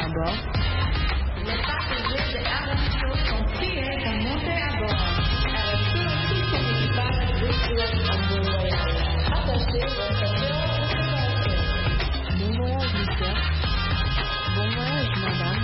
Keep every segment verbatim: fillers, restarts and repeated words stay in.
à bord. Les passagers de Aramco sont priés de monter à bord. Avec tout son équipage de pilotes en vol royal. Attachez votre ceinture de sécurité. Bon voyage, monsieur. Bon voyage, madame.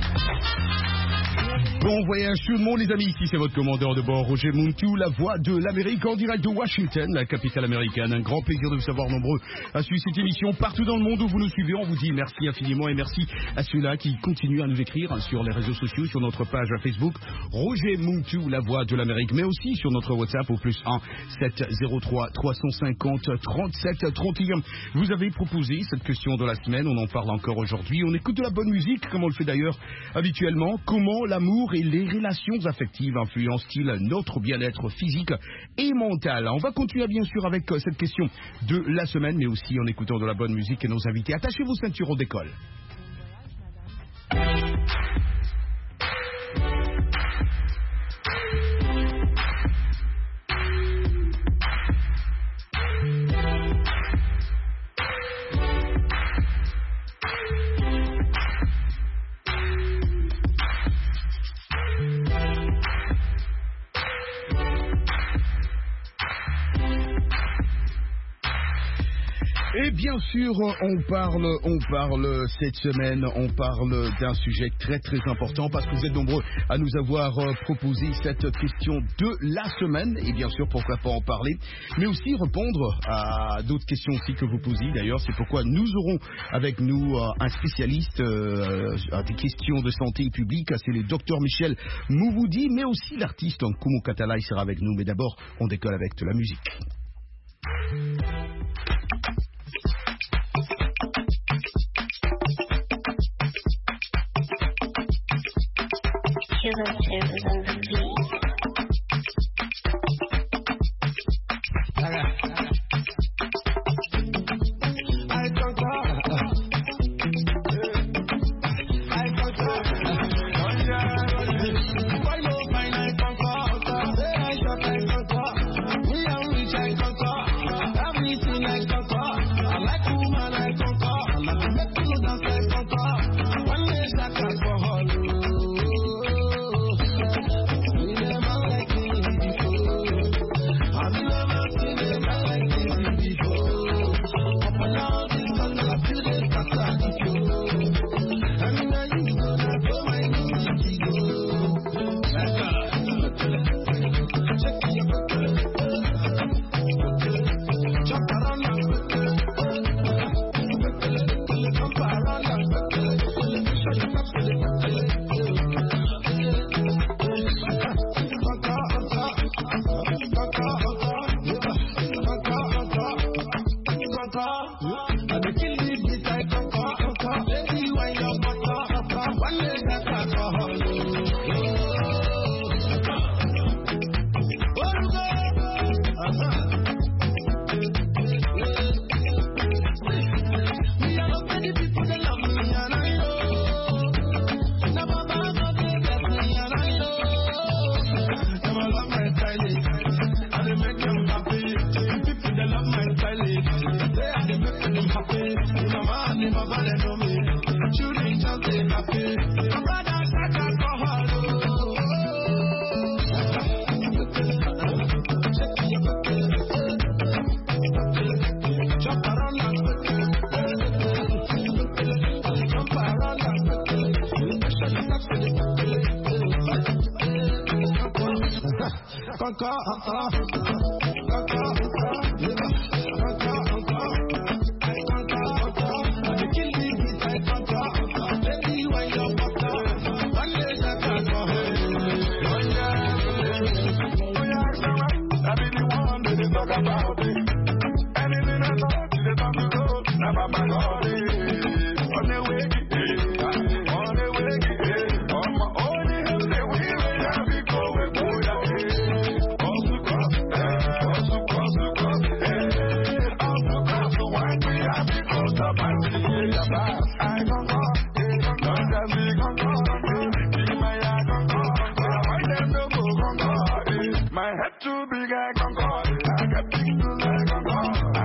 Bon voyage tout le monde les amis, ici c'est votre commandeur de bord Roger Muntu, la voix de l'Amérique en direct de Washington, la capitale américaine. Un grand plaisir de vous savoir nombreux à suivre cette émission partout dans le monde où vous nous suivez. On vous dit merci infiniment et merci à ceux-là qui continuent à nous écrire sur les réseaux sociaux, sur notre page Facebook Roger Muntu, la voix de l'Amérique, mais aussi sur notre WhatsApp au plus un sept zéro trois trois cent cinquante trente-sept trente et un. Vous avez proposé cette question de la semaine, on en parle encore aujourd'hui. On écoute de la bonne musique comme on le fait d'ailleurs habituellement. Comment l'amour et les relations affectives influencent-ils notre bien-être physique et mental? On va continuer bien sûr avec cette question de la semaine, mais aussi en écoutant de la bonne musique et nos invités. Attachez vos ceintures, on décolle. Et bien sûr, on parle, on parle cette semaine, on parle d'un sujet très très important parce que vous êtes nombreux à nous avoir proposé cette question de la semaine. Et bien sûr, pourquoi pas en parler, mais aussi répondre à d'autres questions aussi que vous posez. D'ailleurs, c'est pourquoi nous aurons avec nous un spécialiste euh, à des questions de santé publique. C'est le docteur Michel Mouvoudi, mais aussi l'artiste Kumo Katala, il sera avec nous. Mais d'abord, on décolle avec de la musique. Killer Terrors on the beat.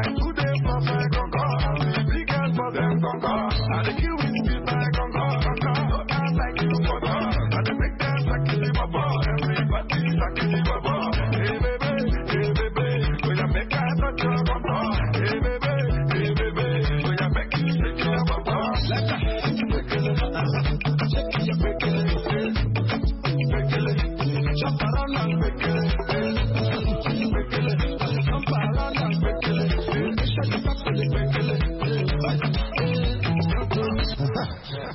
I the kill with me, I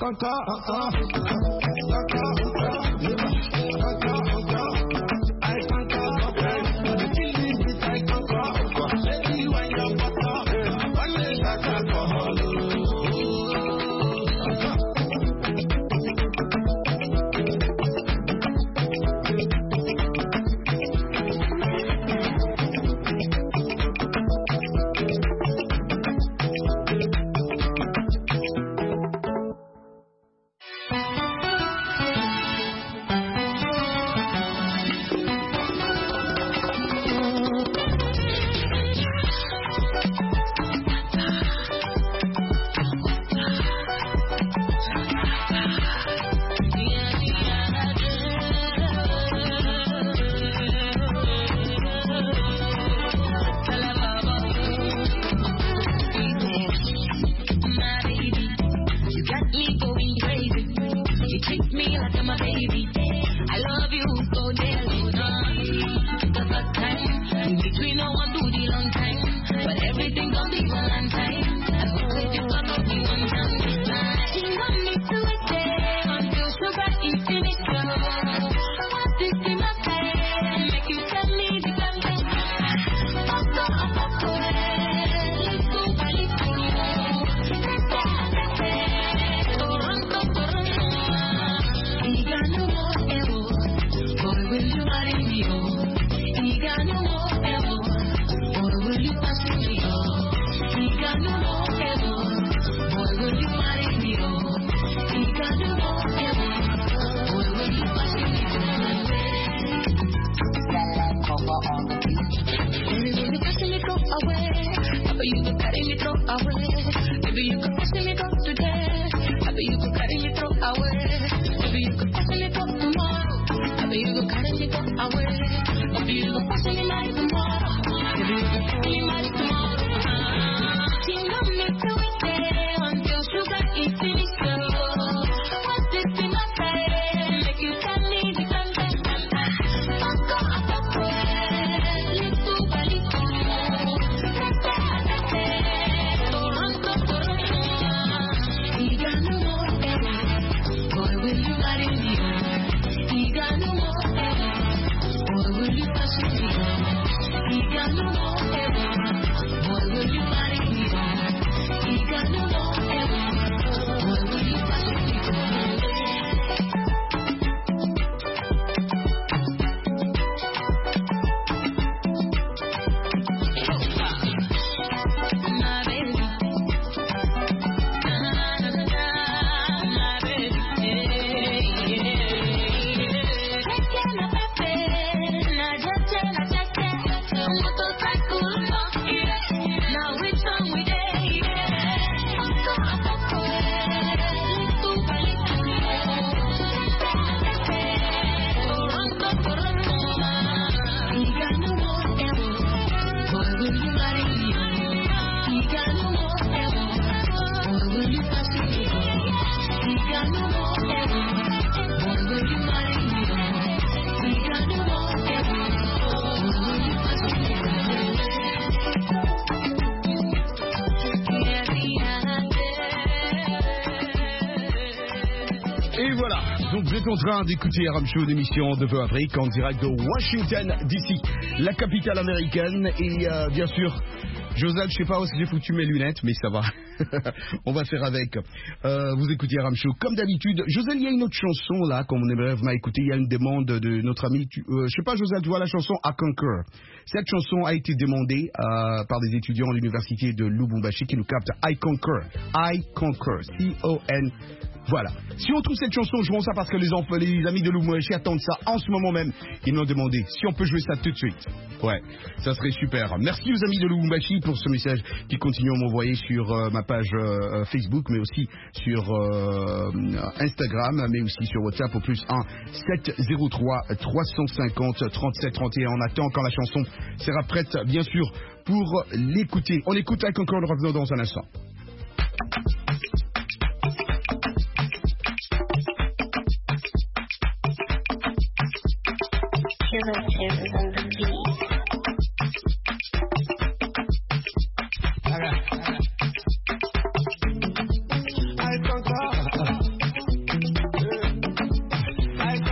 En train d'écouter Aram Show, d'émission de Vœux Afrique en direct de Washington D C, la capitale américaine. Et euh, bien sûr, Joseph, je sais pas où j'ai foutu mes lunettes, mais ça va. On va faire avec. Euh, vous écoutez Aram Show comme d'habitude. Joseph, il y a une autre chanson là qu'on aimerait vraiment écouter. Il y a une demande de notre ami. Tu, euh, je sais pas, Joseph, tu vois la chanson I Conquer. Cette chanson a été demandée euh, par des étudiants à l'université de Lubumbashi qui nous captent. I Conquer. I Conquer. C O N. Voilà. Si on trouve cette chanson, jouons ça parce que les enfants, les amis de Lubumbashi attendent ça en ce moment même. Ils nous ont demandé si on peut jouer ça tout de suite. Ouais, ça serait super. Merci aux amis de Lubumbashi pour ce message qui continuent à m'envoyer sur euh, ma page euh, Facebook, mais aussi sur euh, Instagram, mais aussi sur WhatsApp au plus un sept zéro trois trois cent cinquante trente-sept trente et un. On attend quand la chanson sera prête, bien sûr, pour l'écouter. On écoute avec encore le revenant dans un instant.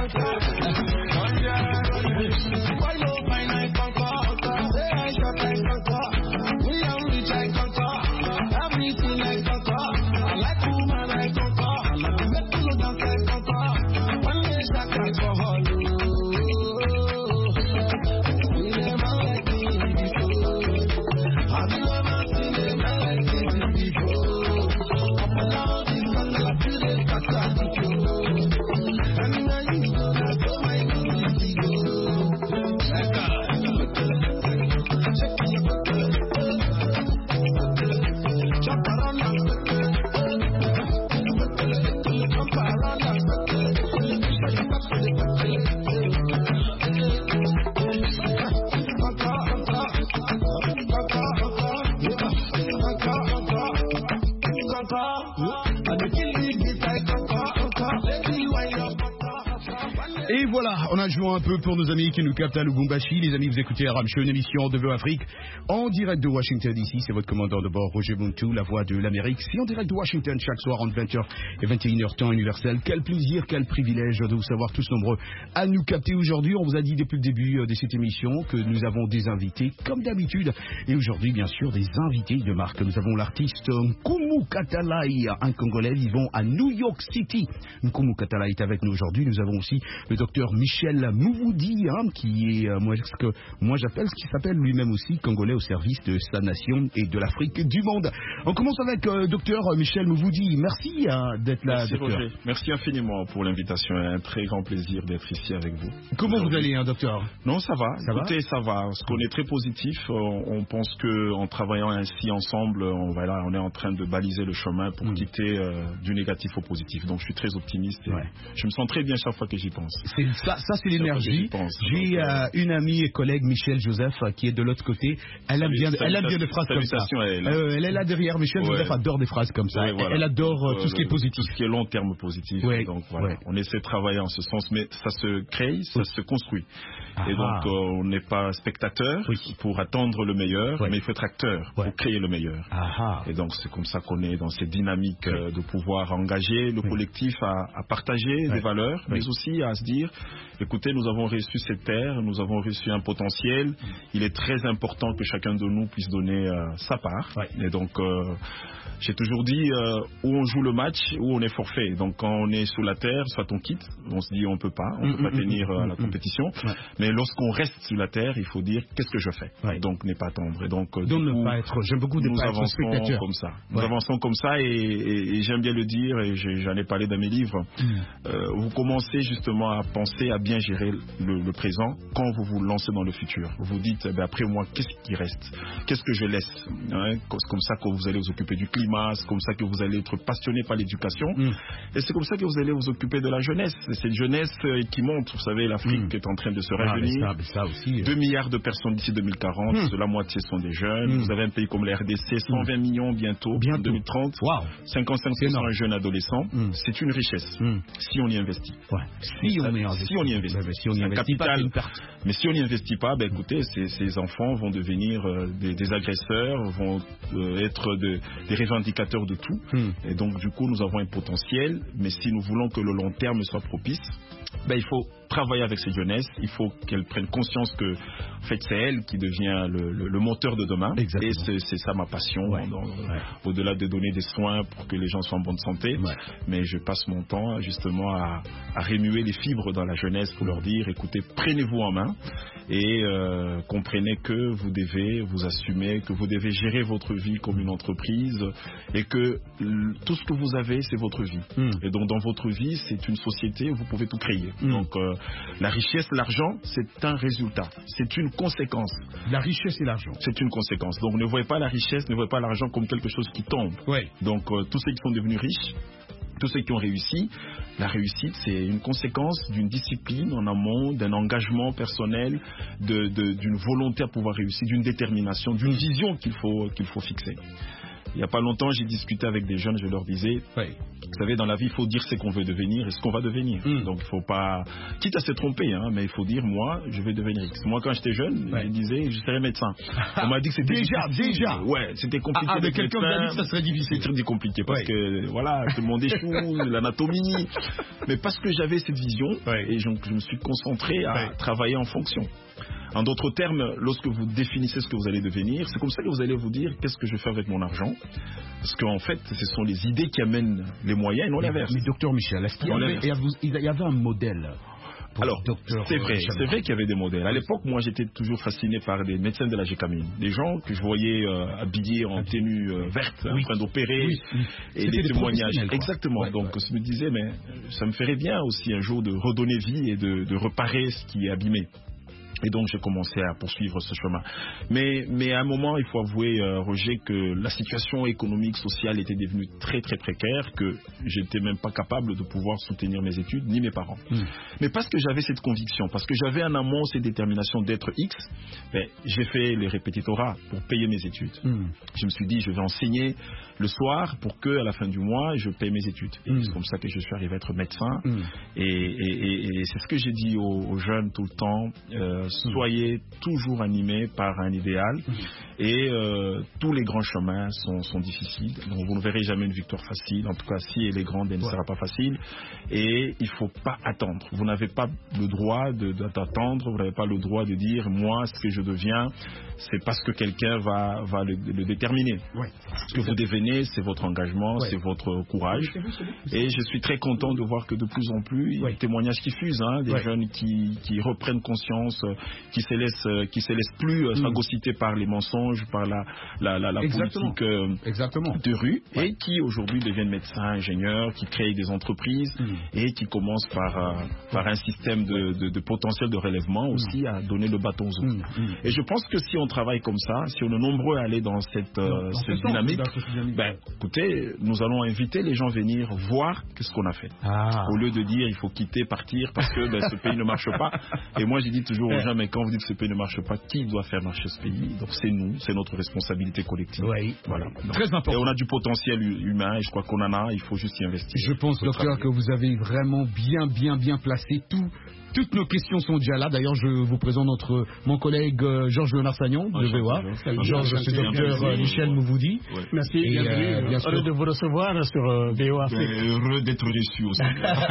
Et voilà, on a joué un peu pour nos amis qui nous captent à Lubumbashi. Les amis, vous écoutez Aram Show, une émission de Vœux Afrique en direct de Washington D C. C'est votre commandant de bord, Roger Muntu, la voix de l'Amérique. C'est en direct de Washington chaque soir entre vingt heures et vingt et une heures temps universel. Quel plaisir, quel privilège de vous savoir tous nombreux à nous capter aujourd'hui. On vous a dit depuis le début de cette émission que nous avons des invités comme d'habitude. Et aujourd'hui, bien sûr, des invités de marque. Nous avons l'artiste Nkumu Katalai, un Congolais vivant à New York City. Nkumu Katalai est avec nous aujourd'hui. Nous avons aussi le docteur Michel Mouvoudi, hein, qui est, euh, moi, ce que moi j'appelle, ce qui s'appelle lui-même aussi Congolais au service de sa nation et de l'Afrique du monde. On commence avec euh, docteur Michel Mouvoudi. Merci hein, d'être là, Merci, docteur. Roger. Merci infiniment pour l'invitation. Un très grand plaisir d'être ici avec vous. Comment vous allez, hein, docteur? Non, ça va. Ça Écoutez, va ça va. Parce qu'on est très positif. On, on pense que en travaillant ainsi ensemble, on, voilà, on est en train de baliser le chemin pour mmh. quitter euh, du négatif au positif. Donc, je suis très optimiste. Et ouais. Je me sens très bien chaque fois que j'y pense. C'est ça, ça c'est l'énergie. J'ai euh, une amie et collègue, Michel Joseph, qui est de l'autre côté. Elle aime bien, elle aime bien des phrases comme ça. Elle, euh, elle est là derrière. Michel ouais. Joseph adore des phrases comme ça. Ouais, voilà. Elle adore euh, tout ce qui est positif. Tout ce qui est long terme positif. Ouais. Donc voilà, ouais. on essaie de travailler en ce sens, mais ça se crée, ça se construit. Ah. Et donc euh, on n'est pas spectateur oui. pour attendre le meilleur, ouais. mais il faut être acteur ouais. pour créer le meilleur. Ah. Et donc c'est comme ça qu'on est dans cette dynamique euh, de pouvoir engager le oui. collectif à, à partager ouais. des valeurs, oui. mais aussi à se dire, écoutez, nous avons reçu cette terre, nous avons reçu un potentiel. Il est très important que chacun de nous puisse donner euh, sa part. Ouais. Et donc, euh, j'ai toujours dit, euh, où on joue le match, où on est forfait. Donc, quand on est sous la terre, soit on quitte, on se dit on peut pas, on mmh, peut pas mmh, tenir euh, mmh, la compétition. Ouais. Mais lorsqu'on reste sous la terre, il faut dire qu'est-ce que je fais. Ouais. Donc, n'est pas attendre. Et donc, euh, donc du ne coup, pas être. J'aime beaucoup de nous pas avançons être spectateur. Comme ça. Nous ouais. avançons comme ça, et, et, et j'aime bien le dire, et j'en ai parlé dans mes livres. Mmh. Euh, vous commencez justement à penser à bien gérer le, le présent quand vous vous lancez dans le futur. Vous vous dites, eh bien, après moi, qu'est-ce qui reste? Qu'est-ce que je laisse? Hein? C'est comme ça que vous allez vous occuper du climat, c'est comme ça que vous allez être passionné par l'éducation, mmh. et c'est comme ça que vous allez vous occuper de la jeunesse. C'est cette jeunesse qui monte. Vous savez, l'Afrique mmh. est en train de se rajeunir. Ah, mais ça, mais ça aussi, deux milliards de personnes d'ici deux mille quarante, mmh. la moitié sont des jeunes. Mmh. Vous avez un pays comme la R D C, cent vingt mmh. millions bientôt, bientôt, en deux mille trente. Wow. cinquante-cinq pour cent jeunes adolescents. Mmh. C'est une richesse, mmh. si on y investit. Ouais. Si, on y investit. si on y investit. Ouais, si on y investit capital, pas, une perte. Mais si on n'y investit pas, ben écoutez, ces, ces enfants vont devenir euh, des, des agresseurs, vont euh, être de, des revendicateurs de tout. Hmm. Et donc, du coup, nous avons un potentiel, mais si nous voulons que le long terme soit propice, ben, il faut travailler avec cette jeunesse, il faut qu'elle prenne conscience que en fait, c'est elle qui devient le, le, le moteur de demain. Exactement. Et c'est ça ma passion, ouais. Donc, ouais. Au-delà de donner des soins pour que les gens soient en bonne santé, ouais. mais je passe mon temps justement à, à remuer les fibres dans la jeunesse pour leur dire, écoutez, prenez-vous en main et euh, comprenez que vous devez vous assumer, que vous devez gérer votre vie comme une entreprise et que tout ce que vous avez, c'est votre vie. Mm. Et donc dans votre vie, c'est une société où vous pouvez tout créer. Mm. Donc euh, la richesse, l'argent, c'est un résultat, c'est une conséquence. La richesse et l'argent. C'est une conséquence. Donc ne voyez pas la richesse, ne voyez pas l'argent comme quelque chose qui tombe. Ouais. Donc euh, tous ceux qui sont devenus riches, tous ceux qui ont réussi, la réussite, c'est une conséquence d'une discipline en amont, d'un engagement personnel, de, de, d'une volonté à pouvoir réussir, d'une détermination, d'une vision qu'il faut, qu'il faut fixer. Il n'y a pas longtemps, j'ai discuté avec des jeunes, je leur disais, oui. Vous savez, dans la vie, il faut dire ce qu'on veut devenir et ce qu'on va devenir. Mm. Donc, il ne faut pas, quitte à se tromper, hein, mais il faut dire, moi, je vais devenir X. Moi, quand j'étais jeune, ouais. je disais, je serais médecin. On m'a dit que c'était déjà, difficile. déjà. Ouais, c'était compliqué. Ah, avec quelqu'un qui a dit que ça serait difficile. C'est très compliqué parce ouais. que, voilà, tout le monde échoue, l'anatomie. Mais parce que j'avais cette vision ouais. et je, je me suis concentré à ouais. travailler en fonction. En d'autres termes, lorsque vous définissez ce que vous allez devenir, c'est comme ça que vous allez vous dire qu'est-ce que je fais avec mon argent. Parce qu'en fait, ce sont les idées qui amènent les moyens et non l'inverse. Mais docteur Michel, est-ce qu'il y avait, il y avait un modèle? Alors, c'est vrai, c'est vrai qu'il y avait des modèles. À l'époque, moi, j'étais toujours fasciné par des médecins de la Gécamine. Des gens que je voyais euh, habillés en tenue euh, verte, oui. en train d'opérer, oui, oui. et des, des témoignages. Exactement. Ouais, Donc, ouais. je me disais, mais ça me ferait bien aussi un jour de redonner vie et de, de reparer ce qui est abîmé. Et donc, j'ai commencé à poursuivre ce chemin. Mais, mais à un moment, il faut avouer, euh, Roger, que la situation économique, sociale était devenue très, très précaire, que je n'étais même pas capable de pouvoir soutenir mes études, ni mes parents. Mmh. Mais parce que j'avais cette conviction, parce que j'avais en amont cette détermination d'être X, ben, j'ai fait les répétitorats pour payer mes études. Mmh. Je me suis dit, je vais enseigner le soir pour qu'à la fin du mois, je paye mes études. Et mmh. c'est comme ça que je suis arrivé à être médecin. Mmh. Et, et, et, et c'est ce que j'ai dit aux, aux jeunes tout le temps. Euh, Soyez toujours animés par un idéal et euh, tous les grands chemins sont, sont difficiles. Donc vous ne verrez jamais une victoire facile. En tout cas, si elle est grande, elle ne ouais. sera pas facile. Et il ne faut pas attendre. Vous n'avez pas le droit de, d'attendre. Vous n'avez pas le droit de dire moi, ce que je deviens, c'est parce que quelqu'un va, va le, le déterminer. Ouais. Ce que vous devenez, c'est votre engagement, ouais. c'est votre courage. Et je suis très content de voir que de plus en plus, il y a des témoignages qui fusent, hein, des ouais. jeunes qui, qui reprennent conscience, qui se laissent, qui se laissent plus euh, phagocyter mm. par les mensonges, par la, la, la, la politique euh, de rue, ouais. et qui aujourd'hui deviennent médecins, ingénieurs, qui créent des entreprises mm. et qui commencent par, euh, par un système de, de, de potentiel de relèvement aussi mm. à donner le bâton aux autres. Mm. Et je pense que si on travaille comme ça, si on est nombreux à aller dans cette, euh, dans cette dynamique, dynamique, ben, écoutez, nous allons inviter les gens à venir voir ce qu'on a fait. Ah. Au lieu de dire il faut quitter, partir parce que ben, ce pays ne marche pas. Et moi, j'ai dit toujours aux gens, mais quand vous dites que ce pays ne marche pas, qui doit faire marcher ce pays? Donc c'est nous, c'est notre responsabilité collective. Oui, voilà. Donc, très important. Et on a du potentiel humain et je crois qu'on en a, il faut juste y investir. Je pense, docteur, que vous avez vraiment bien, bien, bien placé tout. Toutes nos questions sont déjà là. D'ailleurs, je vous présente notre, mon collègue euh, Georges Léonard-Sagnon de V O A. Georges, c'est docteur euh, Michel Mouvoudi. Ouais. Merci, et, bienvenue. Euh, bien sûr. Heureux de vous recevoir sur euh, V O A. Heureux d'être reçu aussi.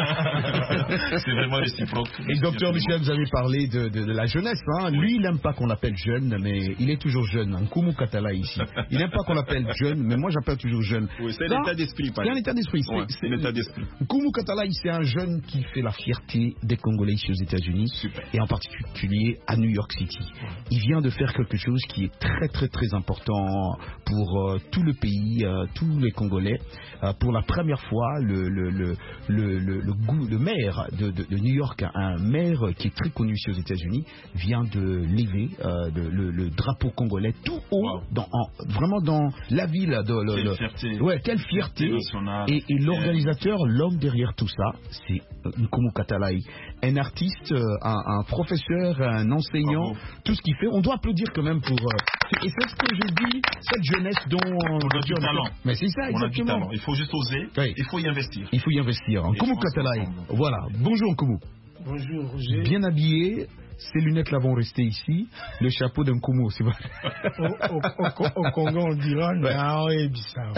C'est vraiment réciproque. Et docteur Michel, vous avez parlé de, de, de la jeunesse. Hein. Lui, il n'aime pas qu'on l'appelle jeune, mais il est toujours jeune. Nkoumou Katala ici. Il n'aime pas qu'on l'appelle jeune, mais moi j'appelle toujours jeune. Oui, c'est un état d'esprit. C'est un état d'esprit. Ouais, c'est un état d'esprit. Nkoumou Katala, c'est un jeune qui fait la fierté des Congolais ici aux États-Unis. Super. Et en particulier à New York City. Il vient de faire quelque chose qui est très très très important pour euh, tout le pays, euh, tous les Congolais. Euh, pour la première fois, le, le, le, le, le, le, goût, le maire de, de, de New York, un maire qui est très connu ici aux États-Unis, vient de lever euh, de, le, le drapeau congolais tout haut, wow. dans, en, vraiment dans la ville. De, le, quelle le, fierté. Ouais, quelle fierté. Et, et l'organisateur, l'homme derrière tout ça, c'est Nkoumou Katalaï, un artiste, un, un professeur, un enseignant, Bravo. Tout ce qu'il fait. On doit applaudir quand même pour... Euh, et c'est ce que je dis, cette jeunesse dont... On a du talent. Mais c'est ça, exactement. On a du talent. Il faut juste oser, oui. Il faut y investir. Il faut y investir. Nkoumou Katalaï, voilà. Bonjour Nkoumou. Bonjour Roger. Bien habillé. Ces lunettes là vont rester ici. Le chapeau d'un Nkoumou, c'est vrai. Au, au, au, au Congo, on dira non, et bizarre.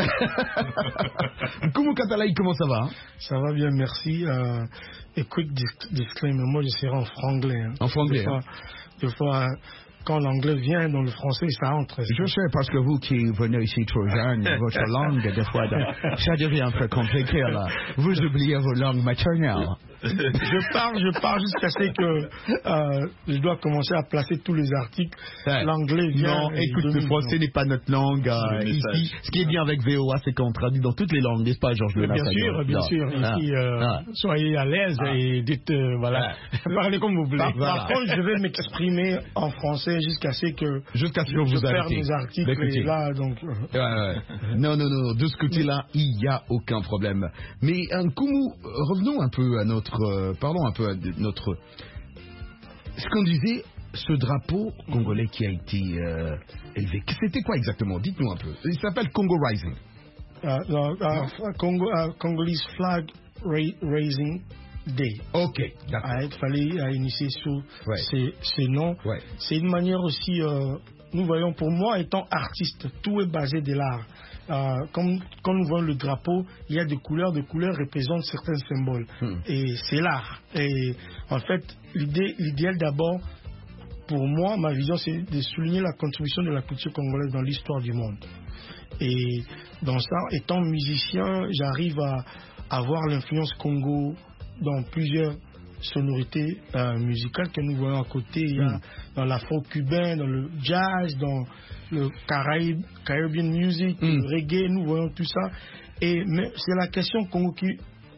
Nkoumou Katalaï, comment ça va? Ça va bien, merci. Euh, écoute, disclaimer, moi je serai en franglais. Hein. En franglais. Des fois, hein. des fois quand l'anglais vient dans le français, ça entre. Je sais, parce que vous qui venez ici trop jeune, votre langue, des fois, ça devient un peu compliqué là. Vous oubliez vos langues maternelles. je parle, je parle jusqu'à ce que euh, je dois commencer à placer tous les articles. Ouais. L'anglais vient. Non, écoute, le français n'est pas notre langue euh, ici. Ce qui est bien avec V O A, c'est qu'on traduit dans toutes les langues, n'est-ce pas, Georges Léonard? Bien sûr, bien non. sûr. Ah. Ici, euh, ah. soyez à l'aise ah. et dites, euh, voilà, ah. parlez comme vous voulez. Par, voilà. Par contre, je vais m'exprimer en français jusqu'à ce que jusqu'à ce que vous je perds mes articles et là, donc. Ouais, ouais. Non, non, non, de ce côté-là, il n'y a aucun problème. Mais Nkoumou, revenons un peu à notre, euh, parlons un peu à notre, ce qu'on disait, ce drapeau congolais qui a été euh, élevé, c'était quoi exactement? Dites-nous un peu. Il s'appelle Congo Rising. Uh, uh, uh, Congo, uh, Congolese Flag ra Raising Day. Ok, d'accord. Ah, il fallait uh, initier sous ouais. ces, ces noms. Ouais. C'est une manière aussi, euh, nous voyons, pour moi étant artiste, tout est basé de l'art. Euh, comme, quand nous voyons le drapeau, il y a des couleurs, des couleurs représentent certains symboles. Hmm. Et c'est l'art. Et en fait, l'idéal d'abord, pour moi, ma vision, c'est de souligner la contribution de la culture congolaise dans l'histoire du monde. Et dans ça, étant musicien, j'arrive à avoir l'influence Congo dans plusieurs sonorités euh, musicales que nous voyons à côté. Il y a mm. dans l'afro-cubain, dans le jazz, dans le Caraïbe, Caribbean music, mm. le reggae, nous voyons tout ça. Et c'est la question Congo qui,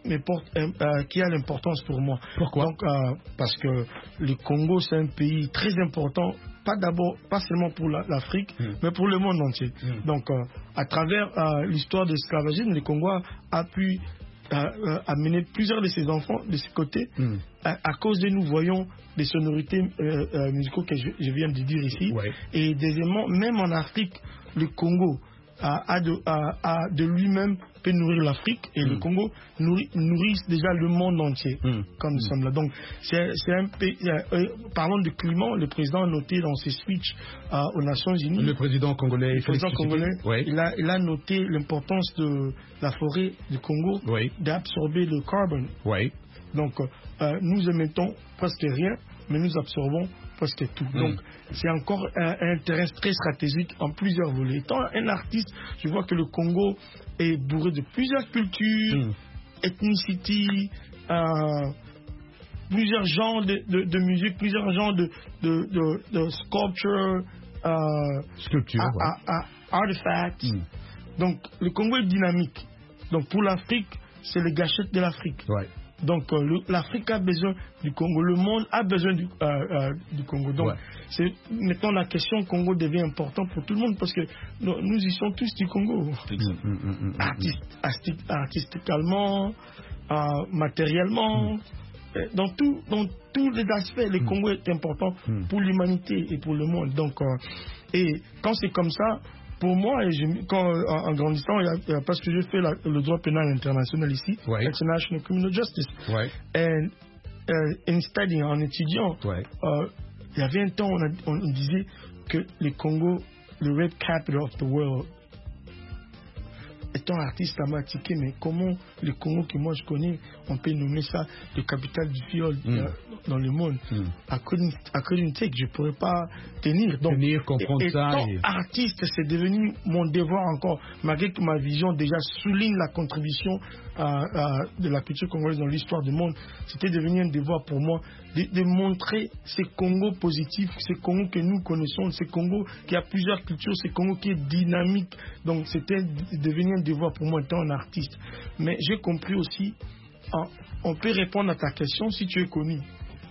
euh, qui a l'importance pour moi. Pourquoi? Donc, euh, parce que le Congo, c'est un pays très important. Pas d'abord, pas seulement pour l'Afrique, la, mmh. mais pour le monde entier. Mmh. Donc, euh, à travers euh, l'histoire de l'esclavagisme, le Congo a pu euh, euh, amener plusieurs de ses enfants de ce côté, mmh. à, à cause de nous voyons des sonorités euh, euh, musicales que je, je viens de dire ici. Ouais. Et deuxièmement, même en Afrique, le Congo a, a de, a, a de lui-même peut nourrir l'Afrique et mmh. le Congo nourrit, nourrit déjà le monde entier, mmh. comme nous mmh. sommes là. Donc, c'est un pays. Euh, parlons de climat, le président a noté dans ses speeches euh, aux Nations Unies. Le président congolais, le président congolais oui. il, a, il a noté l'importance de la forêt du Congo oui. d'absorber le carbone. Oui. Donc, euh, nous émettons presque rien, mais nous absorbons presque tout. Mmh. Donc, c'est encore un, un terrain très stratégique en plusieurs volets. Étant un artiste, je vois que le Congo est bourré de plusieurs cultures, mmh. ethnicités, euh, plusieurs genres de, de, de musique, plusieurs genres de, de, de, de sculpture, euh, sculpture, a, ouais. a, a, artifacts. Mmh. Donc, le Congo est dynamique. Donc, pour l'Afrique, c'est les gâchettes de l'Afrique. Ouais. Donc euh, l'Afrique a besoin du Congo, le monde a besoin du, euh, euh, du Congo. Donc ouais. maintenant la question Congo devient importante pour tout le monde parce que nous, nous y sommes tous du Congo. Mmh, mmh, mmh, Artiste, artiste, artistiquement, euh, matériellement, mmh. dans, tout, dans tous les aspects, le mmh. Congo est important mmh. pour l'humanité et pour le monde. Donc, euh, et quand c'est comme ça, pour moi, et je, quand, en, en grandissant, il y a, parce que j'ai fait la, le droit pénal international ici, ouais. International Criminal Justice, ouais. et uh, in studying, en étudiant, ouais. euh, il y avait un temps, on, a, on disait que le Congo, le rape capital of the world, étant artiste, ça m'a tiqué, mais comment le Congo que moi je connais, on peut nommer ça le capital du viol mm. euh, dans le monde. Mm. I couldn't, I couldn't take, je ne pourrais pas tenir. Donc, tenir, comprendre et, ça. Étant et... artiste, c'est devenu mon devoir encore, malgré que ma vision déjà souligne la contribution euh, euh, de la culture congolaise dans l'histoire du monde. C'était devenu un devoir pour moi de, de montrer ce Congo positif, ce Congo que nous connaissons, ce Congo qui a plusieurs cultures, ce Congo qui est dynamique. Donc c'était devenu un devoir pour moi étant un artiste. Mais j'ai compris aussi, hein, on peut répondre à ta question si tu es connu.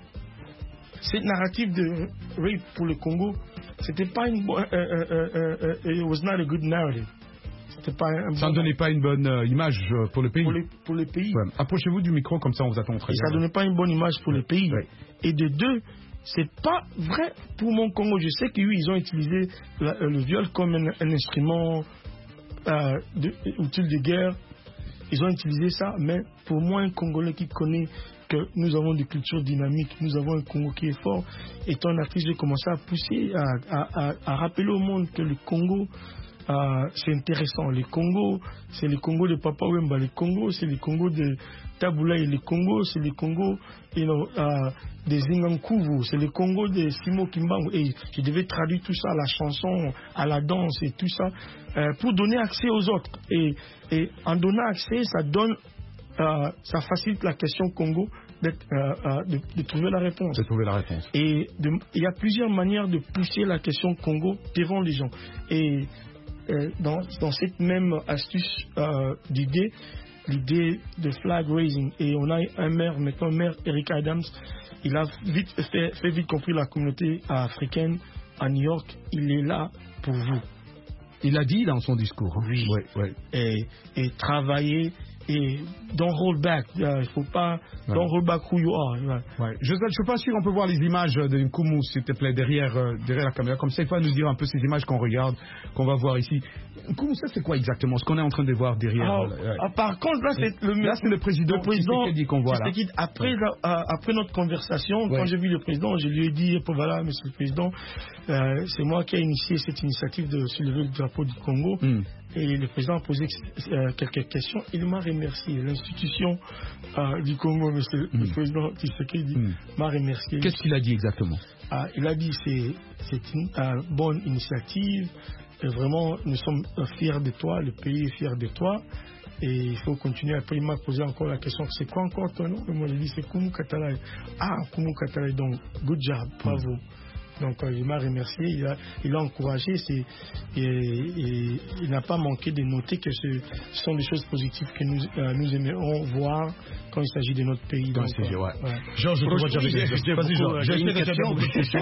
Cette narrative de rape pour le Congo, c'était pas une bonne, euh, euh, euh, euh, it was not a good narrative. Pas un ça bon ne donnait pas une bonne euh, image pour le pays. Pour, les, pour le pays. Ouais. Approchez-vous du micro comme ça on vous attend très Et bien. Ça ne donnait pas une bonne image pour ouais. le pays. Ouais. Et de deux, c'est pas vrai pour mon Congo. Je sais qu'ils ils ont utilisé la, le viol comme un, un instrument euh, de, utile de guerre. Ils ont utilisé ça, mais pour moi, un Congolais qui connaît que nous avons des cultures dynamiques, nous avons un Congo qui est fort, étant un artiste, j'ai commencé à pousser, à, à, à, à rappeler au monde que le Congo, euh, c'est intéressant. Le Congo, c'est le Congo de Papa Wemba. Le Congo, c'est le Congo de Taboula. Et le Congo, c'est le Congo you know, uh, des Zingankuvu. C'est le Congo de Simo Kimbangu. Et je devais traduire tout ça à la chanson, à la danse et tout ça, euh, pour donner accès aux autres. Et, et en donnant accès, ça donne, euh, ça facilite la question Congo euh, euh, de, de trouver la réponse. De trouver la réponse. Et il y a plusieurs manières de pousser la question Congo devant les gens. Et Euh, dans, dans cette même astuce euh, d'idée, l'idée de flag raising, et on a un maire, maintenant maire Eric Adams, il a vite fait, fait vite compris la communauté africaine à New York, il est là pour vous. Il a dit dans son discours. Oui. Ouais, ouais. Et, et travailler et don't hold back. Il ne faut pas, ouais. don't hold back who you are. Ouais. Ouais. Je ne suis pas sûr, on peut voir les images de Nkoumou, s'il te plaît, derrière, euh, derrière la caméra. Comme ça, il faut nous dire un peu ces images qu'on regarde, qu'on va voir ici. Nkoumou, ça c'est quoi exactement, ce qu'on est en train de voir derrière? Ah, ouais. ah, par contre, là c'est le, là, c'est le président, le président qui qu'on voit là. Après, ouais. la, après notre conversation, ouais. quand j'ai vu le président, je lui ai dit, voilà, monsieur le président, euh, c'est moi qui ai initié cette initiative de soulever le drapeau du Congo. Mm. Et le président a posé euh, quelques questions. Il m'a remercié. L'institution euh, du Congo, monsieur mm. le président Tshisekedi, mm. m'a remercié. Qu'est-ce qu'il a dit exactement? ah, Il a dit que c'est une euh, bonne initiative. Et vraiment, nous sommes fiers de toi. Le pays est fier de toi. Et il faut continuer. Après, il m'a posé encore la question, c'est quoi encore ton nom? Et moi, j'ai dit, c'est Koumou Katalai. Ah, Koumou Katalai, donc, good job, bravo. Mm. Donc euh, il m'a remercié, il a, il a encouragé, et, et il n'a pas manqué de noter que ce, ce sont des choses positives que nous, euh, nous aimerions voir quand il s'agit de notre pays. Donc, euh, ouais. Ouais. Georges, j'ai une question.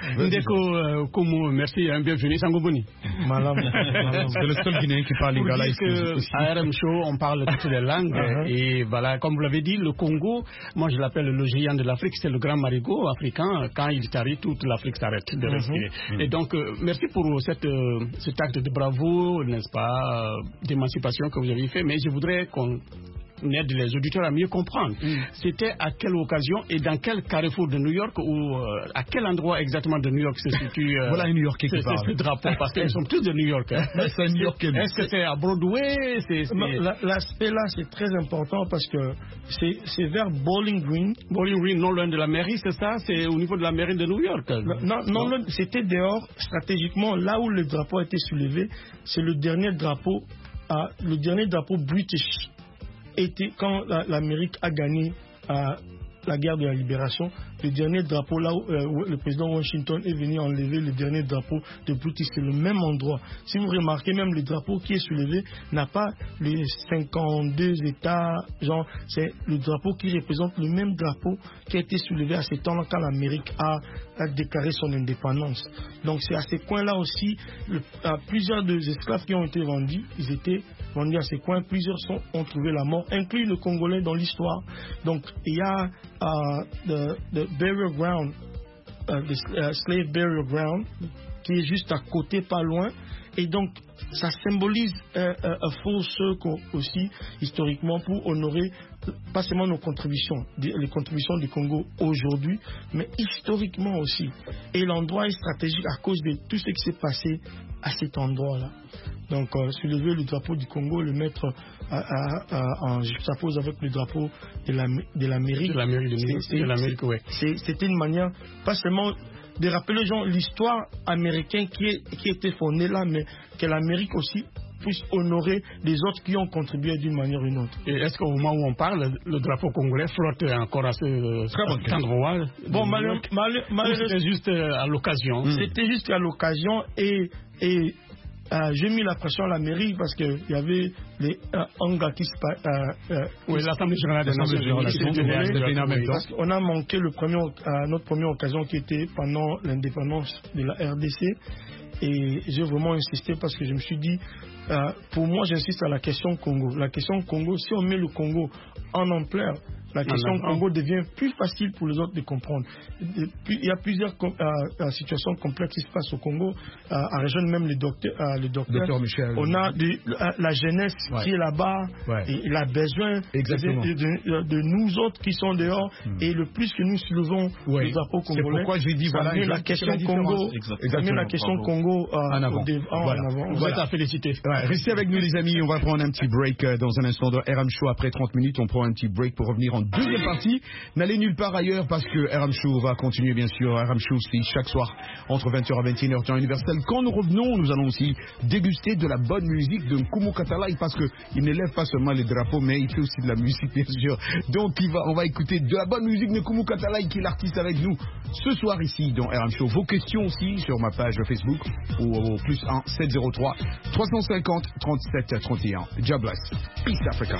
Ndeko Koumou, merci, bienvenue, Sangoboni. Malam. C'est le seul Guinéen qui parle lingala ici. À R M Show, on parle toutes les langues. Uh-huh. Et voilà, comme vous l'avez dit, le Congo, moi je l'appelle le géant de l'Afrique, c'est le grand marigot africain. Quand il tarit, toute l'Afrique s'arrête de respirer. Mm-hmm. Et donc, euh, merci pour cette, euh, cet acte de bravo, n'est-ce pas, euh, d'émancipation que vous avez fait. Mais je voudrais qu'on aide les auditeurs à mieux comprendre. Mm. C'était à quelle occasion et dans quel carrefour de New York ou euh, à quel endroit exactement de New York se situe euh, voilà un New Yorkais qui parle. Ce drapeau, parce que nous sommes tous de New York. Hein. C'est un New Yorkais. Est-ce que c'est à Broadway? C'est, c'est... L'aspect là, c'est très important parce que c'est, c'est vers Bowling Green. Bowling Green, non loin de la mairie, c'est ça? C'est au niveau de la mairie de New York? Non, non, non, non. C'était dehors, stratégiquement, là où le drapeau a été soulevé. C'est le dernier drapeau, euh, le dernier drapeau british. Était quand la, l'Amérique a gagné euh, la guerre de la libération, le dernier drapeau là où, euh, où le président Washington est venu enlever le dernier drapeau de British, c'est le même endroit. Si vous remarquez, même le drapeau qui est soulevé n'a pas les cinquante-deux États, genre c'est le drapeau qui représente le même drapeau qui a été soulevé à ce temps-là quand l'Amérique a, a déclaré son indépendance. Donc c'est à ces coins-là aussi, le, à plusieurs des esclaves qui ont été vendus, ils étaient vendus à ces coins, plusieurs sont, ont trouvé la mort, inclus le Congolais dans l'histoire. Donc il y a uh, the, the burial ground, uh, the uh, slave burial ground, qui est juste à côté, pas loin. Et donc, ça symbolise un, un, un full circle aussi, historiquement, pour honorer pas seulement nos contributions, les contributions du Congo aujourd'hui, mais historiquement aussi. Et l'endroit est stratégique à cause de tout ce qui s'est passé à cet endroit-là. Donc, euh, soulever le drapeau du Congo, le mettre à, à, à, en juxtapose avec le drapeau de, la, de l'Amérique. De l'Amérique, de c'est, c'est, de l'Amérique, ouais. c'est, C'était une manière, pas seulement de rappeler aux gens l'histoire américaine qui, est, qui était fondée là, mais que l'Amérique aussi puisse honorer les autres qui ont contribué d'une manière ou d'une autre. Et est-ce qu'au moment où on parle, le drapeau congolais flotte encore à ce, cet endroit? Bon, malheureusement, malheureux, c'était juste à l'occasion. Mmh. C'était juste à l'occasion et, et euh, j'ai mis la pression à la mairie parce qu'il y avait les euh, Onga qui se euh, euh, oui, l'Assemblée générale des Nations Unies. Parce qu'on a manqué le premier, euh, notre première occasion qui était pendant l'indépendance de la R D C. Et j'ai vraiment insisté parce que je me suis dit, euh, pour moi, j'insiste à la question Congo. La question Congo, si on met le Congo en ampleur, la question ah, Congo devient plus facile pour les autres de comprendre. Il y a plusieurs euh, situations complexes qui se passent au Congo, euh, à rejoindre même le docteur. Euh, le docteur. docteur Michel. On a de, euh, la jeunesse ouais. qui est là-bas, ouais. et il a besoin de, de, de, de nous autres qui sont dehors, hmm. et le plus que nous soulevons ouais. le drapeau congolais. C'est pourquoi j'ai dit, voilà, la question Congo, ça met la question Congo euh, en avant. Au en voilà. avant. Vous voilà. êtes à féliciter. Ouais, restez avec nous les amis, on va prendre un petit break euh, dans un instant de R M Show. Après trente minutes, on prend un petit break pour revenir en deuxième partie. N'allez nulle part ailleurs parce que R M Show va continuer bien sûr. R M Show c'est chaque soir entre vingt heures et vingt et une heures temps universel. Quand nous revenons, nous allons aussi déguster de la bonne musique de Nkoumou Katalai parce qu'il n'élève pas seulement les drapeaux mais il fait aussi de la musique bien sûr. Donc il va, on va écouter de la bonne musique de Nkoumou Katalai qui est l'artiste avec nous ce soir ici dans R M Show. Vos questions aussi sur ma page Facebook ou au plus un sept zéro trois trois cent cinquante trente-sept trente et un. God bless. Peace Africa.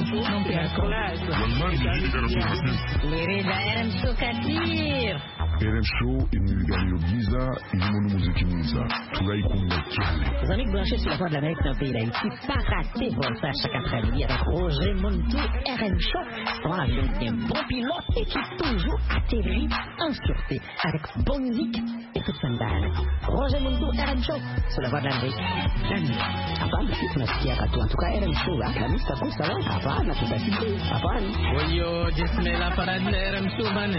R M Show inimigani giza ilimono muziki mwiza tunaikunda cyane. Les amis branchés sur la voie de l'Amérique d'un pays d'Haïti, pas raté pour ça chaque après-midi avec Roger Montou, R M Show. Voilà, un bon pilote et qui toujours atterrit en sûreté avec bonne musique et toute sa dalle. Roger Montou, R M Show sur la voie de l'Amérique. Hapana, si tunasikia katu. En tout cas, R M Show, la musique ça ça va. Hapana, tutasikia. Hapana. Oyo, jisme la parade de R M Show, mané.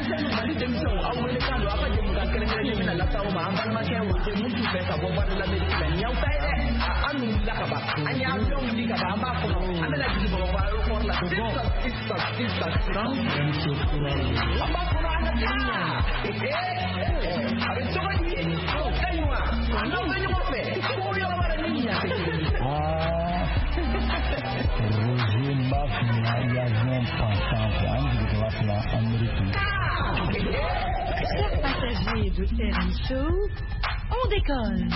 Apa je muka keren-keren ni nak tahu mah ambal macam wote mutu pesa bomba dalam Amerika ni yang saya eh anu dah kaba hanya ambil di kaba amba ko anda lagi di bawah baru ko la tu go sisa sisa kan yang syukuran amba ko anda dunia eh ada coba ni oh kayuwa anda banyak apa ko yang ada ni ya ah Roger Mbaf ni ya non pensant anda di bawah la Amerika. Chers passagers de R M Show, on décolle.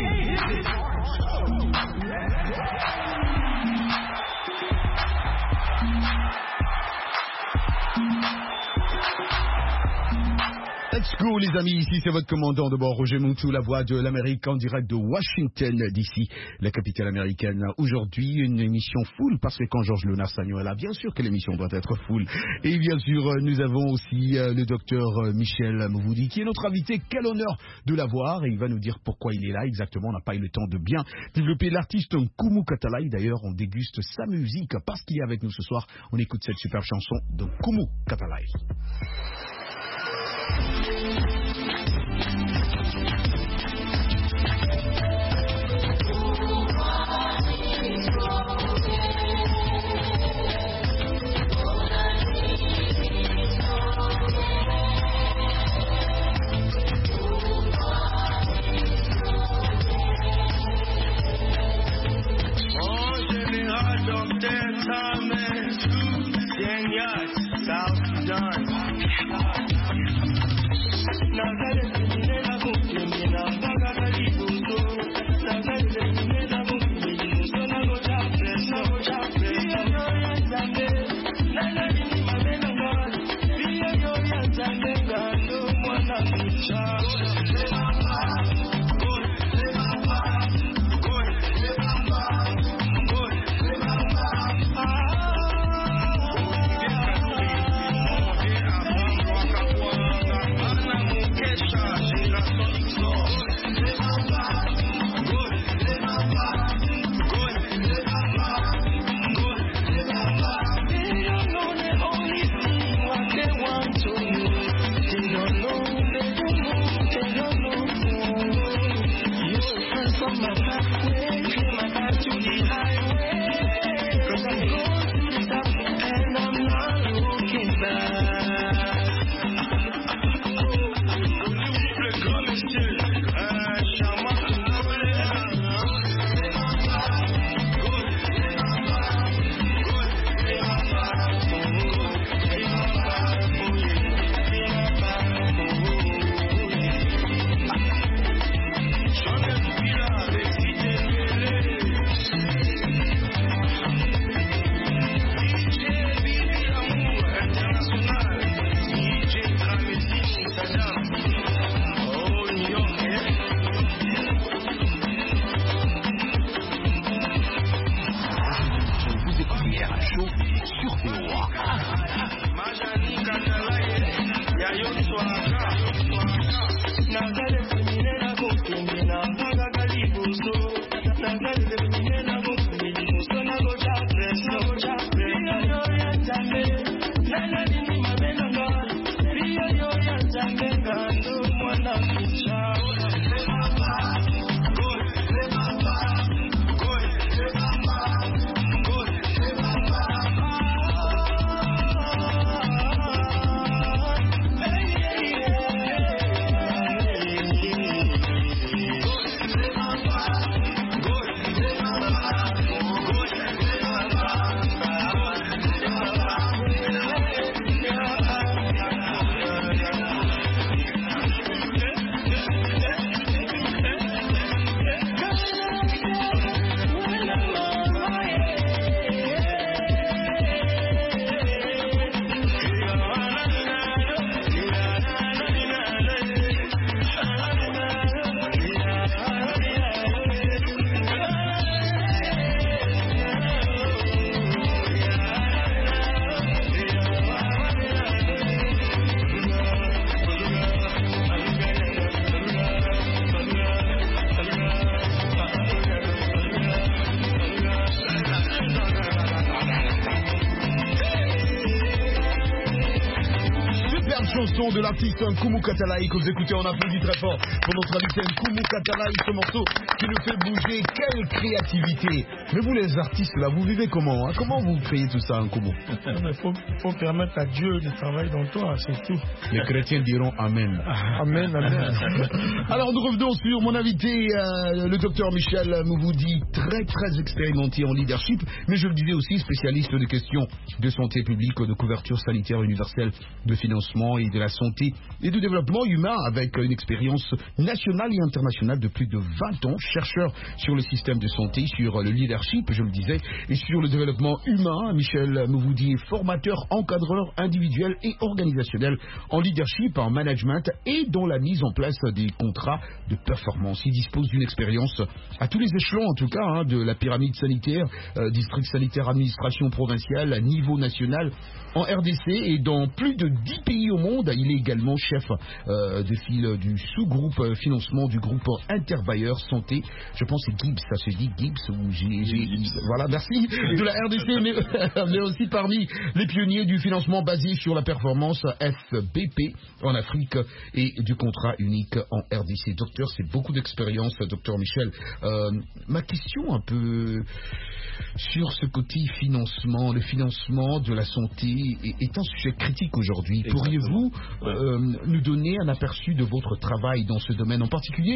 Let's go les amis, ici c'est votre commandant de bord Roger Montou, la voix de l'Amérique en direct de Washington D C, la capitale américaine. Aujourd'hui une émission full parce que quand Georges Lenard-Sagnon est là, bien sûr que l'émission doit être full. Et bien sûr nous avons aussi le docteur Michel Mouvoudi qui est notre invité. Quel honneur de l'avoir et il va nous dire pourquoi il est là exactement. On n'a pas eu le temps de bien développer l'artiste Koumou Katalai. D'ailleurs on déguste sa musique parce qu'il est avec nous ce soir. On écoute cette superbe chanson de Koumou Katalai. au son de l'artiste Nkumu Katalai que vous écoutez, on applaudit très fort pour notre invité Nkumu Katalai, ce morceau qui nous fait bouger. Quelle créativité! Mais vous les artistes là, vous vivez comment hein? Comment vous créez tout ça, Nkumu? Il faut, faut permettre à Dieu de travailler dans toi, c'est tout. Les chrétiens diront Amen. Amen, amen. Alors nous revenons sur mon invité, euh, le docteur Michel Mouvoudi, très très expérimenté en leadership, mais je le disais aussi spécialiste des questions de santé publique, de couverture sanitaire universelle, de financement et de la santé et de développement humain, avec une expérience nationale et internationale de plus de vingt ans, chercheur sur le système de santé, sur le leadership, je le disais, et sur le développement humain. Michel Mouvoudi est formateur, encadreur individuel et organisationnel en leadership, en management et dans la mise en place des contrats de performance. Il dispose d'une expérience à tous les échelons, en tout cas, hein, de la pyramide sanitaire, euh, district sanitaire, administration provinciale, à niveau national, en R D C et dans plus de dix pays au monde. Il est également chef euh, de file du sous-groupe euh, financement du groupe Interbailleur Santé. Je pense que c'est Gibbs, ça se dit Gibbs ou G, G, voilà, merci, de la R D C, mais, mais aussi parmi les pionniers du financement basé sur la performance F B P en Afrique et du contrat unique en R D C. Docteur, c'est beaucoup d'expérience, docteur Michel. Euh, ma question un peu sur ce côté financement, le financement de la santé est un sujet critique aujourd'hui. Pourriez-vous euh, nous donner un aperçu de votre travail dans ce domaine, en particulier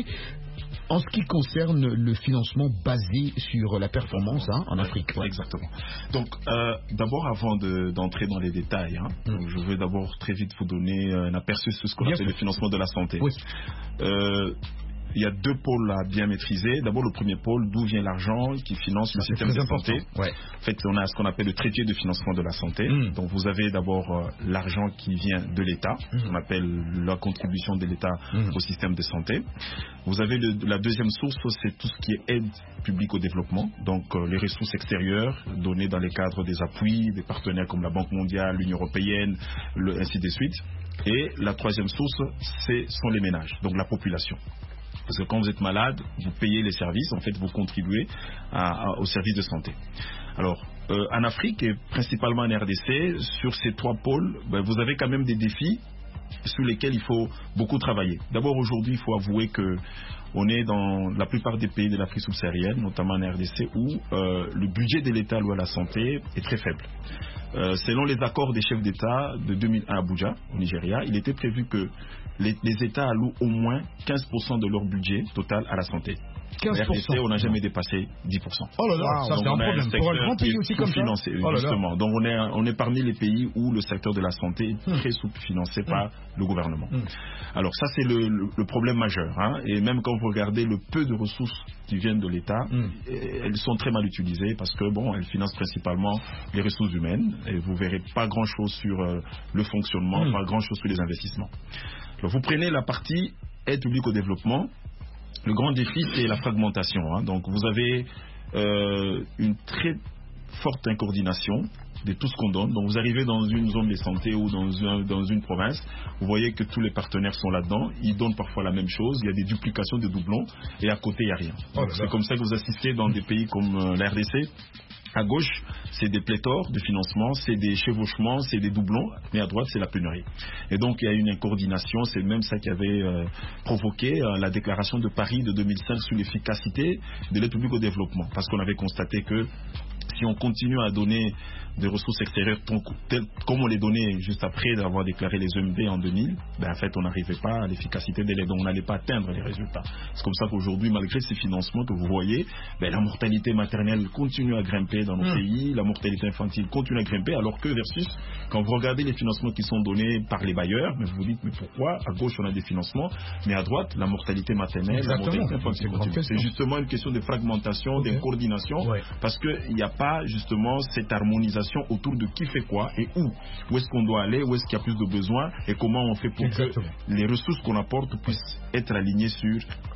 en ce qui concerne le financement basé sur la performance hein, en Afrique? Ouais. Exactement. Donc, euh, d'abord, avant de, d'entrer dans les détails, hein, mm. je veux d'abord très vite vous donner un aperçu sur ce qu'on appelle le financement de la santé. Oui. Euh, Il y a deux pôles à bien maîtriser. D'abord, le premier pôle, d'où vient l'argent qui finance le ça, système de santé. Ouais. En fait, on a ce qu'on appelle le traité de financement de la santé. Mmh. Donc, vous avez d'abord euh, l'argent qui vient de l'État. Mmh. On appelle la contribution de l'État mmh. au système de santé. Vous avez le, la deuxième source, c'est tout ce qui est aide publique au développement. Donc, euh, les ressources extérieures données dans les cadres des appuis, des partenaires comme la Banque mondiale, l'Union européenne, le, ainsi de suite. Et la troisième source, c'est, sont les ménages, donc la population. Parce que quand vous êtes malade, vous payez les services, en fait, vous contribuez à, à, aux services de santé. Alors, euh, en Afrique et principalement en R D C, sur ces trois pôles, ben, vous avez quand même des défis sur lesquels il faut beaucoup travailler. D'abord, aujourd'hui, il faut avouer que on est dans la plupart des pays de l'Afrique subsaharienne, notamment en R D C, où euh, le budget de l'État alloué à la santé est très faible. Euh, selon les accords des chefs d'État de deux mille un à Abuja, au Nigeria, il était prévu que les, les États allouent au moins quinze pour cent de leur budget total à la santé. quinze pour cent. R D C, on n'a jamais dépassé dix pour cent. Oh là là, wow. Ça c'est un problème. Pour un grand pays aussi comme ça. Oh justement. Donc on est, on est parmi les pays où le secteur de la santé est très sous-financé mmh. par le gouvernement. Mmh. Alors ça c'est le, le, le problème majeur. Hein. Et même quand vous regardez le peu de ressources qui viennent de l'État, mmh. elles sont très mal utilisées parce que bon, elles financent principalement les ressources humaines et vous verrez pas grand-chose sur euh, le fonctionnement, mmh. pas grand-chose sur les investissements. Alors vous prenez la partie aide publique au développement. Le grand défi, c'est la fragmentation. Hein. Donc, vous avez euh, une très forte incoordination de tout ce qu'on donne. Donc, vous arrivez dans une zone de santé ou dans, un, dans une province, vous voyez que tous les partenaires sont là-dedans. Ils donnent parfois la même chose. Il y a des duplications, des doublons, et à côté, il n'y a rien. Donc, oh c'est comme ça que vous assistez dans des pays comme euh, la R D C. À gauche, c'est des pléthores de financement, c'est des chevauchements, c'est des doublons, mais à droite, c'est la pénurie. Et donc, il y a une incoordination, c'est même ça qui avait euh, provoqué euh, la déclaration de Paris de deux mille cinq sur l'efficacité de l'aide publique au développement. Parce qu'on avait constaté que si on continue à donner des ressources extérieures telles comme on les donnait juste après d'avoir déclaré les E M D en deux mille, ben en fait on n'arrivait pas à l'efficacité de l'aide, donc on n'allait pas atteindre les résultats. C'est comme ça qu'aujourd'hui, malgré ces financements que vous voyez, ben, la mortalité maternelle continue à grimper dans nos mmh. pays, la mortalité infantile continue à grimper, alors que versus, quand vous regardez les financements qui sont donnés par les bailleurs, mais vous vous dites, mais pourquoi à gauche on a des financements, mais à droite, la mortalité maternelle, Exactement. la mortalité infantile continue. C'est justement une question de fragmentation, okay. de coordination, ouais. parce qu'il n'y a pas justement cette harmonisation autour de qui fait quoi et où. Où est-ce qu'on doit aller, où est-ce qu'il y a plus de besoins et comment on fait pour Exactement. que les ressources qu'on apporte puissent être alignées sur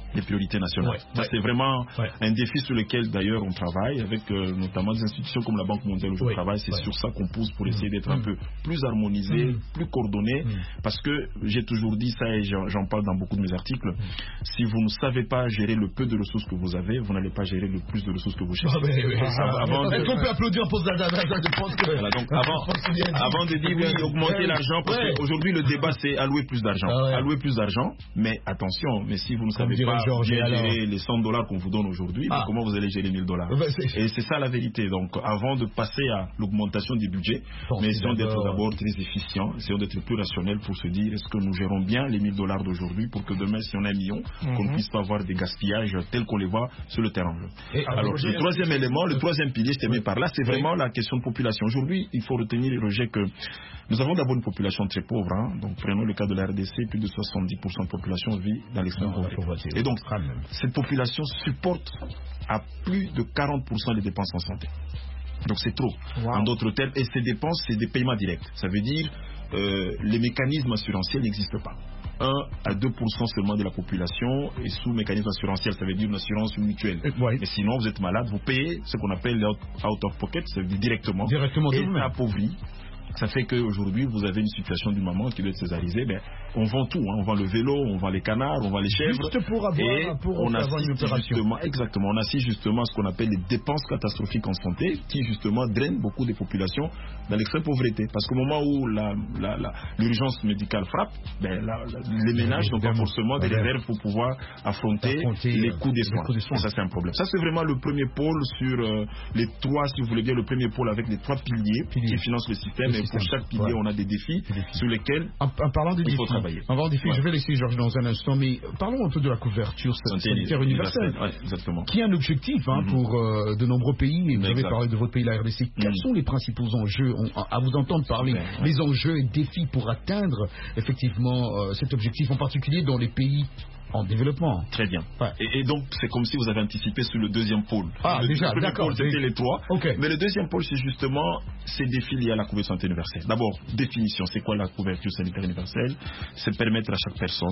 les priorités nationales. Ouais, ça ouais. c'est vraiment ouais. un défi sur lequel d'ailleurs on travaille avec euh, notamment des institutions comme la Banque mondiale où je ouais, travaille. C'est ouais. sur ça qu'on pousse pour essayer d'être mmh. un peu plus harmonisé, mmh. plus coordonné, mmh. parce que j'ai toujours dit ça et j'en parle dans beaucoup de mes articles. Mmh. Si vous ne savez pas gérer le peu de ressources que vous avez, vous n'allez pas gérer le plus de ressources que vous cherchez. Ah, mais, oui, ah, ah, avant Est-ce de... qu'on peut applaudir pour ça? Je pense que... Voilà, donc avant, avant de dire oui, augmenter l'argent, parce ouais. qu'aujourd'hui le débat c'est allouer plus d'argent. Ah, ouais. Allouer plus d'argent, mais attention, mais si vous ne savez pas Georges, bien alors... gérer les cent dollars qu'on vous donne aujourd'hui, ah. comment vous allez gérer mille dollars? bah, Et c'est ça la vérité. Donc avant de passer à l'augmentation du budget, bon, mais essayons d'être d'abord très efficients, essayons d'être plus rationnels pour se dire est-ce que nous gérons bien les mille dollars d'aujourd'hui pour que demain si on a un million, mm-hmm. qu'on ne puisse pas avoir des gaspillages tels qu'on les voit sur le terrain. Et alors le troisième élément, le troisième pilier, je termine par là, c'est vraiment la question de population. Aujourd'hui, il faut retenir, Roger, que nous avons d'abord une population très pauvre. Hein. Donc prenons le cas de la R D C, plus de soixante-dix pour cent de la population vit dans l'extrême pauvreté. Et donc, cette population supporte à plus de quarante pour cent des dépenses en santé. Donc c'est trop. Wow. En d'autres termes, et ces dépenses, c'est des paiements directs. Ça veut dire euh, les mécanismes assurantiels n'existent pas. un à deux pour cent seulement de la population est sous mécanisme assurantiel, ça veut dire une assurance mutuelle. Ouais. Mais sinon, vous êtes malade, vous payez ce qu'on appelle out of pocket, ça veut dire directement. Directement et ça appauvrit. Ça fait qu'aujourd'hui, vous avez une situation d'une maman qui doit être césarisée. Ben, on vend tout. Hein. On vend le vélo, on vend les canards, on vend les chèvres. Juste pour avoir, et pour on avoir une opération. Justement, exactement. On assiste justement à ce qu'on appelle les dépenses catastrophiques en santé qui justement drainent beaucoup des populations dans l'extrême pauvreté. Parce qu'au moment où l'urgence médicale frappe, ben, la, la, les ménages n'ont pas forcément des réserves pour pouvoir affronter, affronter les coûts des soins. Et ça, c'est un problème. Ça, c'est vraiment le premier pôle sur euh, les trois, si vous voulez bien, le premier pôle avec les trois piliers, piliers. qui financent le système. Et pour chaque pilier, ouais. on a des défis, des défis. sur lesquels en, en parlant des il défis, faut travailler. En parlant des défis, ouais. je vais laisser Georges dans un instant, mais parlons un peu de la couverture sanitaire universelle, ouais, qui est un objectif hein, mm-hmm. pour euh, de nombreux pays. Et vous avez parlé de votre pays, la R D C. Quels mm-hmm. sont les principaux enjeux, on, à vous entendre parler, ouais, ouais. les enjeux et défis pour atteindre effectivement euh, cet objectif, en particulier dans les pays en développement. Très bien. Ouais. Et, et donc, c'est comme si vous avez anticipé sur le deuxième pôle. Ah, le, déjà, le d'accord. C'était les trois. Okay. Mais le deuxième pôle, c'est justement ces défis liés à la couverture santé universelle. D'abord, définition. C'est quoi la couverture sanitaire universelle? C'est permettre à chaque personne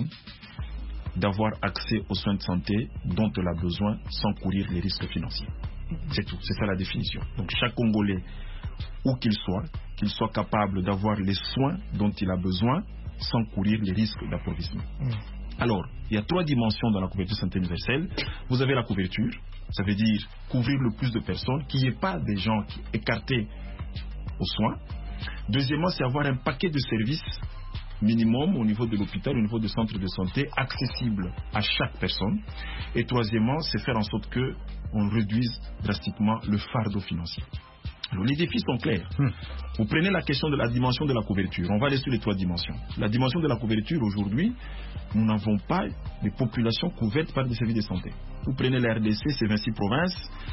d'avoir accès aux soins de santé dont elle a besoin sans courir les risques financiers. C'est tout. C'est ça la définition. Donc, chaque Congolais, où qu'il soit, qu'il soit capable d'avoir les soins dont il a besoin sans courir les risques d'approvisionnement. Mm. Alors, il y a trois dimensions dans la couverture santé universelle. Vous avez la couverture, ça veut dire couvrir le plus de personnes, qu'il n'y ait pas des gens écartés aux soins. Deuxièmement, c'est avoir un paquet de services minimum au niveau de l'hôpital, au niveau des centres de santé, accessible à chaque personne. Et troisièmement, c'est faire en sorte qu'on réduise drastiquement le fardeau financier. Alors, les défis sont clairs. Hum. Vous prenez la question de la dimension de la couverture. On va aller sur les trois dimensions. La dimension de la couverture, aujourd'hui, nous n'avons pas de population couverte par des services de santé. Vous prenez la R D C, c'est vingt-six provinces,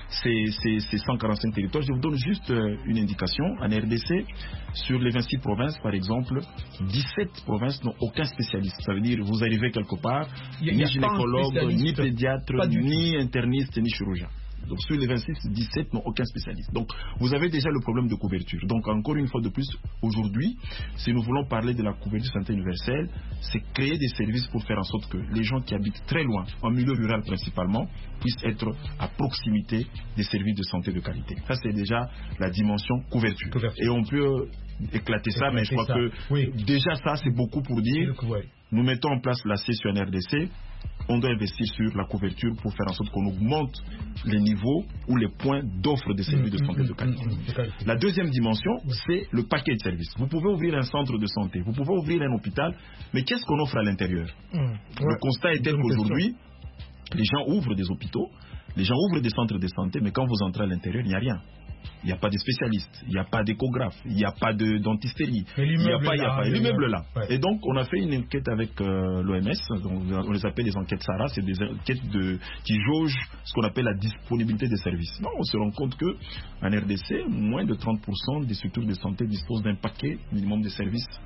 c'est cent quarante-cinq territoires. Je vous donne juste euh, une indication. En R D C, sur les vingt-six provinces, par exemple, dix-sept provinces n'ont aucun spécialiste. Ça veut dire vous arrivez quelque part, y a, ni gynécologue, ni pédiatre, ni interniste, ni chirurgien. Donc sur les vingt-six, dix-sept n'ont aucun spécialiste. Donc vous avez déjà le problème de couverture. Donc encore une fois de plus, aujourd'hui, si nous voulons parler de la couverture santé universelle, c'est créer des services pour faire en sorte que les gens qui habitent très loin, en milieu rural principalement, puissent être à proximité des services de santé de qualité. Ça c'est déjà la dimension couverture. couverture. Et on peut éclater ça, éclater mais je crois ça. que oui. déjà ça c'est beaucoup pour dire, nous mettons en place la C sur un R D C, on doit investir sur la couverture pour faire en sorte qu'on augmente les niveaux ou les points d'offre de services de santé de qualité. La deuxième dimension, c'est le paquet de services. Vous pouvez ouvrir un centre de santé, vous pouvez ouvrir un hôpital, mais qu'est-ce qu'on offre à l'intérieur? Le constat est tel qu'aujourd'hui, les gens ouvrent des hôpitaux, les gens ouvrent des centres de santé, mais quand vous entrez à l'intérieur, il n'y a rien. Il n'y a pas de spécialiste, il n'y a pas d'échographe, il n'y a pas de dentisterie, il n'y a pas, il y a pas l'immeuble là. Ouais. Et donc on a fait une enquête avec euh, l'O M S, on les appelle les enquêtes SARA, c'est des enquêtes de, qui jaugent ce qu'on appelle la disponibilité des services. Non, on se rend compte que en R D C, moins de trente pour cent des structures de santé disposent d'un paquet minimum de services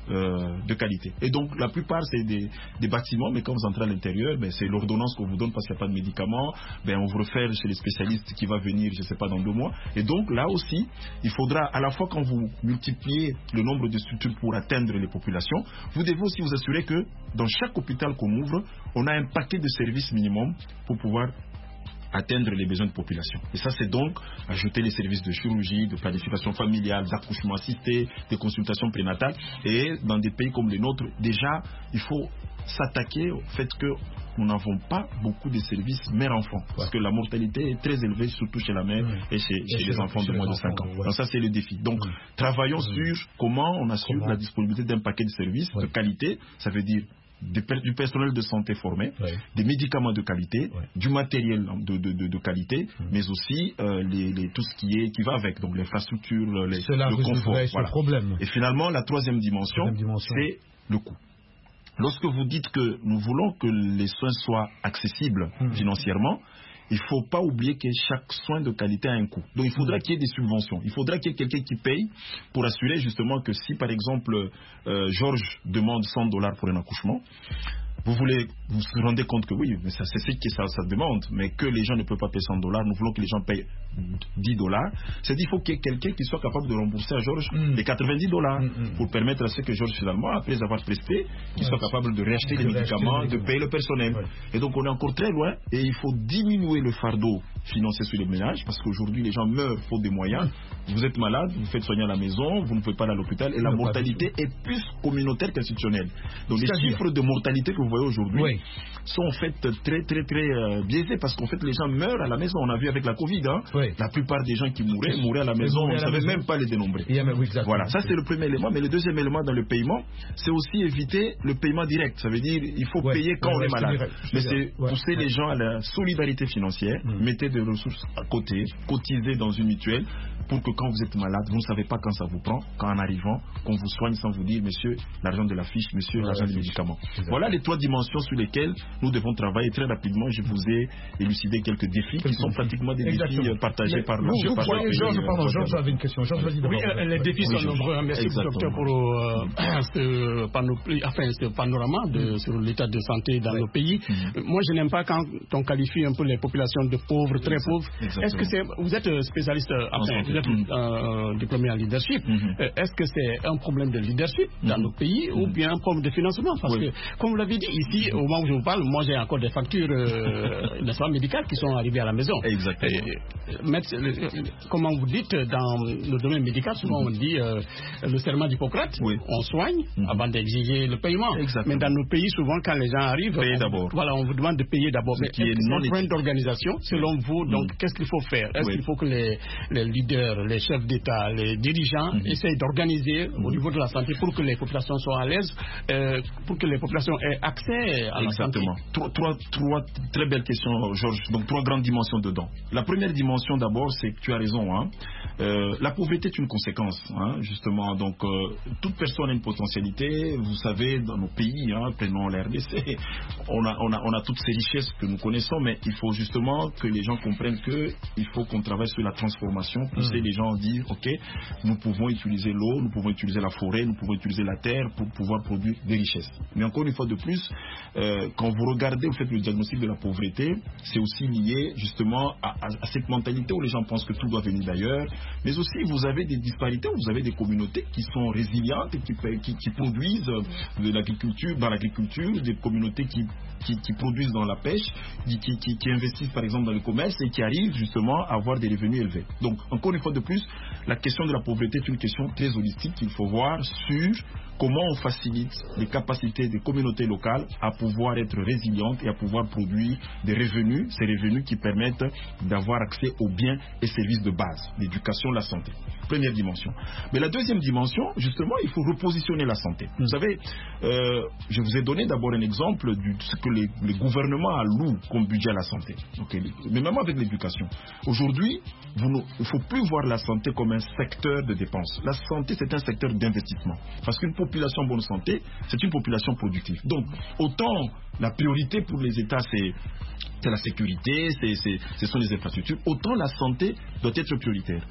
euh, de qualité. Et donc la plupart c'est des, des bâtiments, mais quand vous entrez à l'intérieur, ben, c'est l'ordonnance qu'on vous donne parce qu'il n'y a pas de médicaments, ben, on vous réfère chez les spécialistes qui va venir, je ne sais pas, dans deux mois. Et donc là aussi, il faudra à la fois quand vous multipliez le nombre de structures pour atteindre les populations, vous devez aussi vous assurer que dans chaque hôpital qu'on ouvre, on a un paquet de services minimum pour pouvoir atteindre les besoins de population. Et ça, c'est donc ajouter les services de chirurgie, de planification familiale, d'accouchement assisté, de consultation prénatale. Et dans des pays comme les nôtres, déjà, il faut s'attaquer au fait que nous n'avons pas beaucoup de services mère-enfant. Parce que la mortalité est très élevée, surtout chez la mère oui. et chez, chez les enfants de moins de cinq ans. Ouais. Donc ça, c'est le défi. Donc, oui. travaillons oui. sur comment on assure comment? la disponibilité d'un paquet de services oui. de qualité. Ça veut dire du personnel de santé formé, oui. des médicaments de qualité, oui. du matériel de, de, de, de qualité, oui. mais aussi euh, les, les, tout ce qui, est, qui va avec, donc l'infrastructure, les, le confort. Voilà. Problème. Et finalement, la troisième dimension, dimension. c'est le coût. Lorsque vous dites que nous voulons que les soins soient accessibles mmh. financièrement, il ne faut pas oublier que chaque soin de qualité a un coût. Donc il faudra mmh. qu'il y ait des subventions. Il faudra qu'il y ait quelqu'un qui paye pour assurer justement que si par exemple euh, Georges demande cent dollars pour un accouchement, vous voulez, vous vous rendez compte que oui, mais ça, c'est ce que ça, ça demande, mais que les gens ne peuvent pas payer cent dollars, nous voulons que les gens payent dix dollars. C'est-à-dire qu'il faut qu'il y ait quelqu'un qui soit capable de rembourser à Georges mm. les quatre-vingt-dix dollars mm, mm. pour permettre à ce que Georges, finalement, après avoir presté, qu'il ouais, soit capable de réacheter les médicaments, de payer le personnel. Ouais. Et donc on est encore très loin et il faut diminuer le fardeau financier sur les ménages parce qu'aujourd'hui les gens meurent faute de moyens. Vous êtes malade, vous faites soigner à la maison, vous ne pouvez pas aller à l'hôpital et la mortalité est plus communautaire qu'institutionnelle. Donc les chiffres de mortalité que vous voyez aujourd'hui oui. sont en fait très très très euh, biaisés parce qu'en fait les gens meurent à la maison. On a vu avec la Covid, hein, oui. la plupart des gens qui mouraient mouraient à la maison, on ne savait même pas les dénombrer. Yeah, oui, voilà, ça c'est le premier élément. Mais le deuxième élément dans le paiement, c'est aussi éviter le paiement direct. Ça veut dire il faut ouais. payer quand ouais, on est malade. Dirais, mais c'est ouais. pousser ouais. les gens à la solidarité financière, mmh. mettez des ressources à côté, cotisez dans une mutuelle pour que quand vous êtes malade, vous ne savez pas quand ça vous prend, quand en arrivant, qu'on vous soigne sans vous dire monsieur, l'argent de la fiche, monsieur, ouais, l'argent des médicaments. Voilà les trois dimensions sur lesquelles nous devons travailler très rapidement. Je vous ai élucidé quelques défis qui sont pratiquement des Exactement. défis partagés mais par nous. Vous croyez, Georges, pardon, Georges avait une question. Georges, vas-y oui, euh, les défis oui, sont nombreux. Merci, docteur, pour euh, ce, panoplie, enfin, ce panorama de, mm. sur l'état de santé dans oui. nos pays. Mm. Moi, je n'aime pas quand on qualifie un peu les populations de pauvres, très pauvres. Exactement. Est-ce que c'est, vous êtes spécialiste, enfin, vous êtes mm. euh, diplômé en leadership. Mm-hmm. Est-ce que c'est un problème de leadership mm. dans nos pays mm. ou bien un problème de financement? Parce oui. que, comme vous l'avez dit, ici, au moment où je vous parle, moi j'ai encore des factures euh, médicales qui sont arrivées à la maison. Exactement. Et, mais, comment vous dites, dans le domaine médical, souvent mm-hmm. on dit euh, le serment d'Hippocrate, oui. on soigne mm-hmm. avant d'exiger le paiement. Exactement. Mais dans nos pays, souvent quand les gens arrivent, on, voilà, on vous demande de payer d'abord. Mais est-ce que c'est un problème d'organisation, selon vous? Donc, mm-hmm. qu'est-ce qu'il faut faire? Est-ce oui. qu'il faut que les, les leaders, les chefs d'État, les dirigeants mm-hmm. essayent d'organiser mm-hmm. au niveau de la santé pour que les populations soient à l'aise, euh, pour que les populations aient accès à la Exactement. santé? Trois, trois, trois très belles questions, Georges. Donc, trois grandes dimensions dedans. La première dimension, d'abord, c'est que tu as raison. Hein. Euh, la pauvreté est une conséquence, hein, justement. Donc, euh, toute personne a une potentialité. Vous savez, dans nos pays, hein, prenons l'R D C, on a, on, a, on a toutes ces richesses que nous connaissons, mais il faut justement que les gens comprennent qu'il faut qu'on travaille sur la transformation, pousser mmh. les gens à dire, ok, nous pouvons utiliser l'eau, nous pouvons utiliser la forêt, nous pouvons utiliser la terre pour pouvoir produire des richesses. Mais encore une fois de plus, euh, quand vous regardez, vous faites le diagnostic de la pauvreté, c'est aussi lié justement à, à, à cette mentalité où les gens pensent que tout doit venir d'ailleurs, mais aussi vous avez des disparités, vous avez des communautés qui sont résilientes et qui, qui, qui produisent de l'agriculture, dans l'agriculture, des communautés qui, qui, qui produisent dans la pêche, qui, qui, qui, qui investissent par exemple dans le commerce et qui arrivent justement à avoir des revenus élevés. Donc encore une fois de plus, la question de la pauvreté est une question très holistique qu'il faut voir sur comment on facilite les capacités des communautés locales à pouvoir être résilientes et à pouvoir produire des revenus, ces revenus qui permettent d'avoir accès aux biens et services de base, l'éducation, la santé. Première dimension. Mais la deuxième dimension, justement, il faut repositionner la santé. Vous savez, euh, je vous ai donné d'abord un exemple de ce que les, les gouvernements allouent comme budget à la santé. Okay. Mais même avec l'éducation. Aujourd'hui, il ne faut plus voir la santé comme un secteur de dépenses. La santé, c'est un secteur d'investissement. Parce qu'une population en bonne santé, c'est une population productive. Donc, autant la priorité pour les États, c'est c'est la sécurité, c'est, c'est, ce sont les infrastructures, autant la santé doit être prioritaire.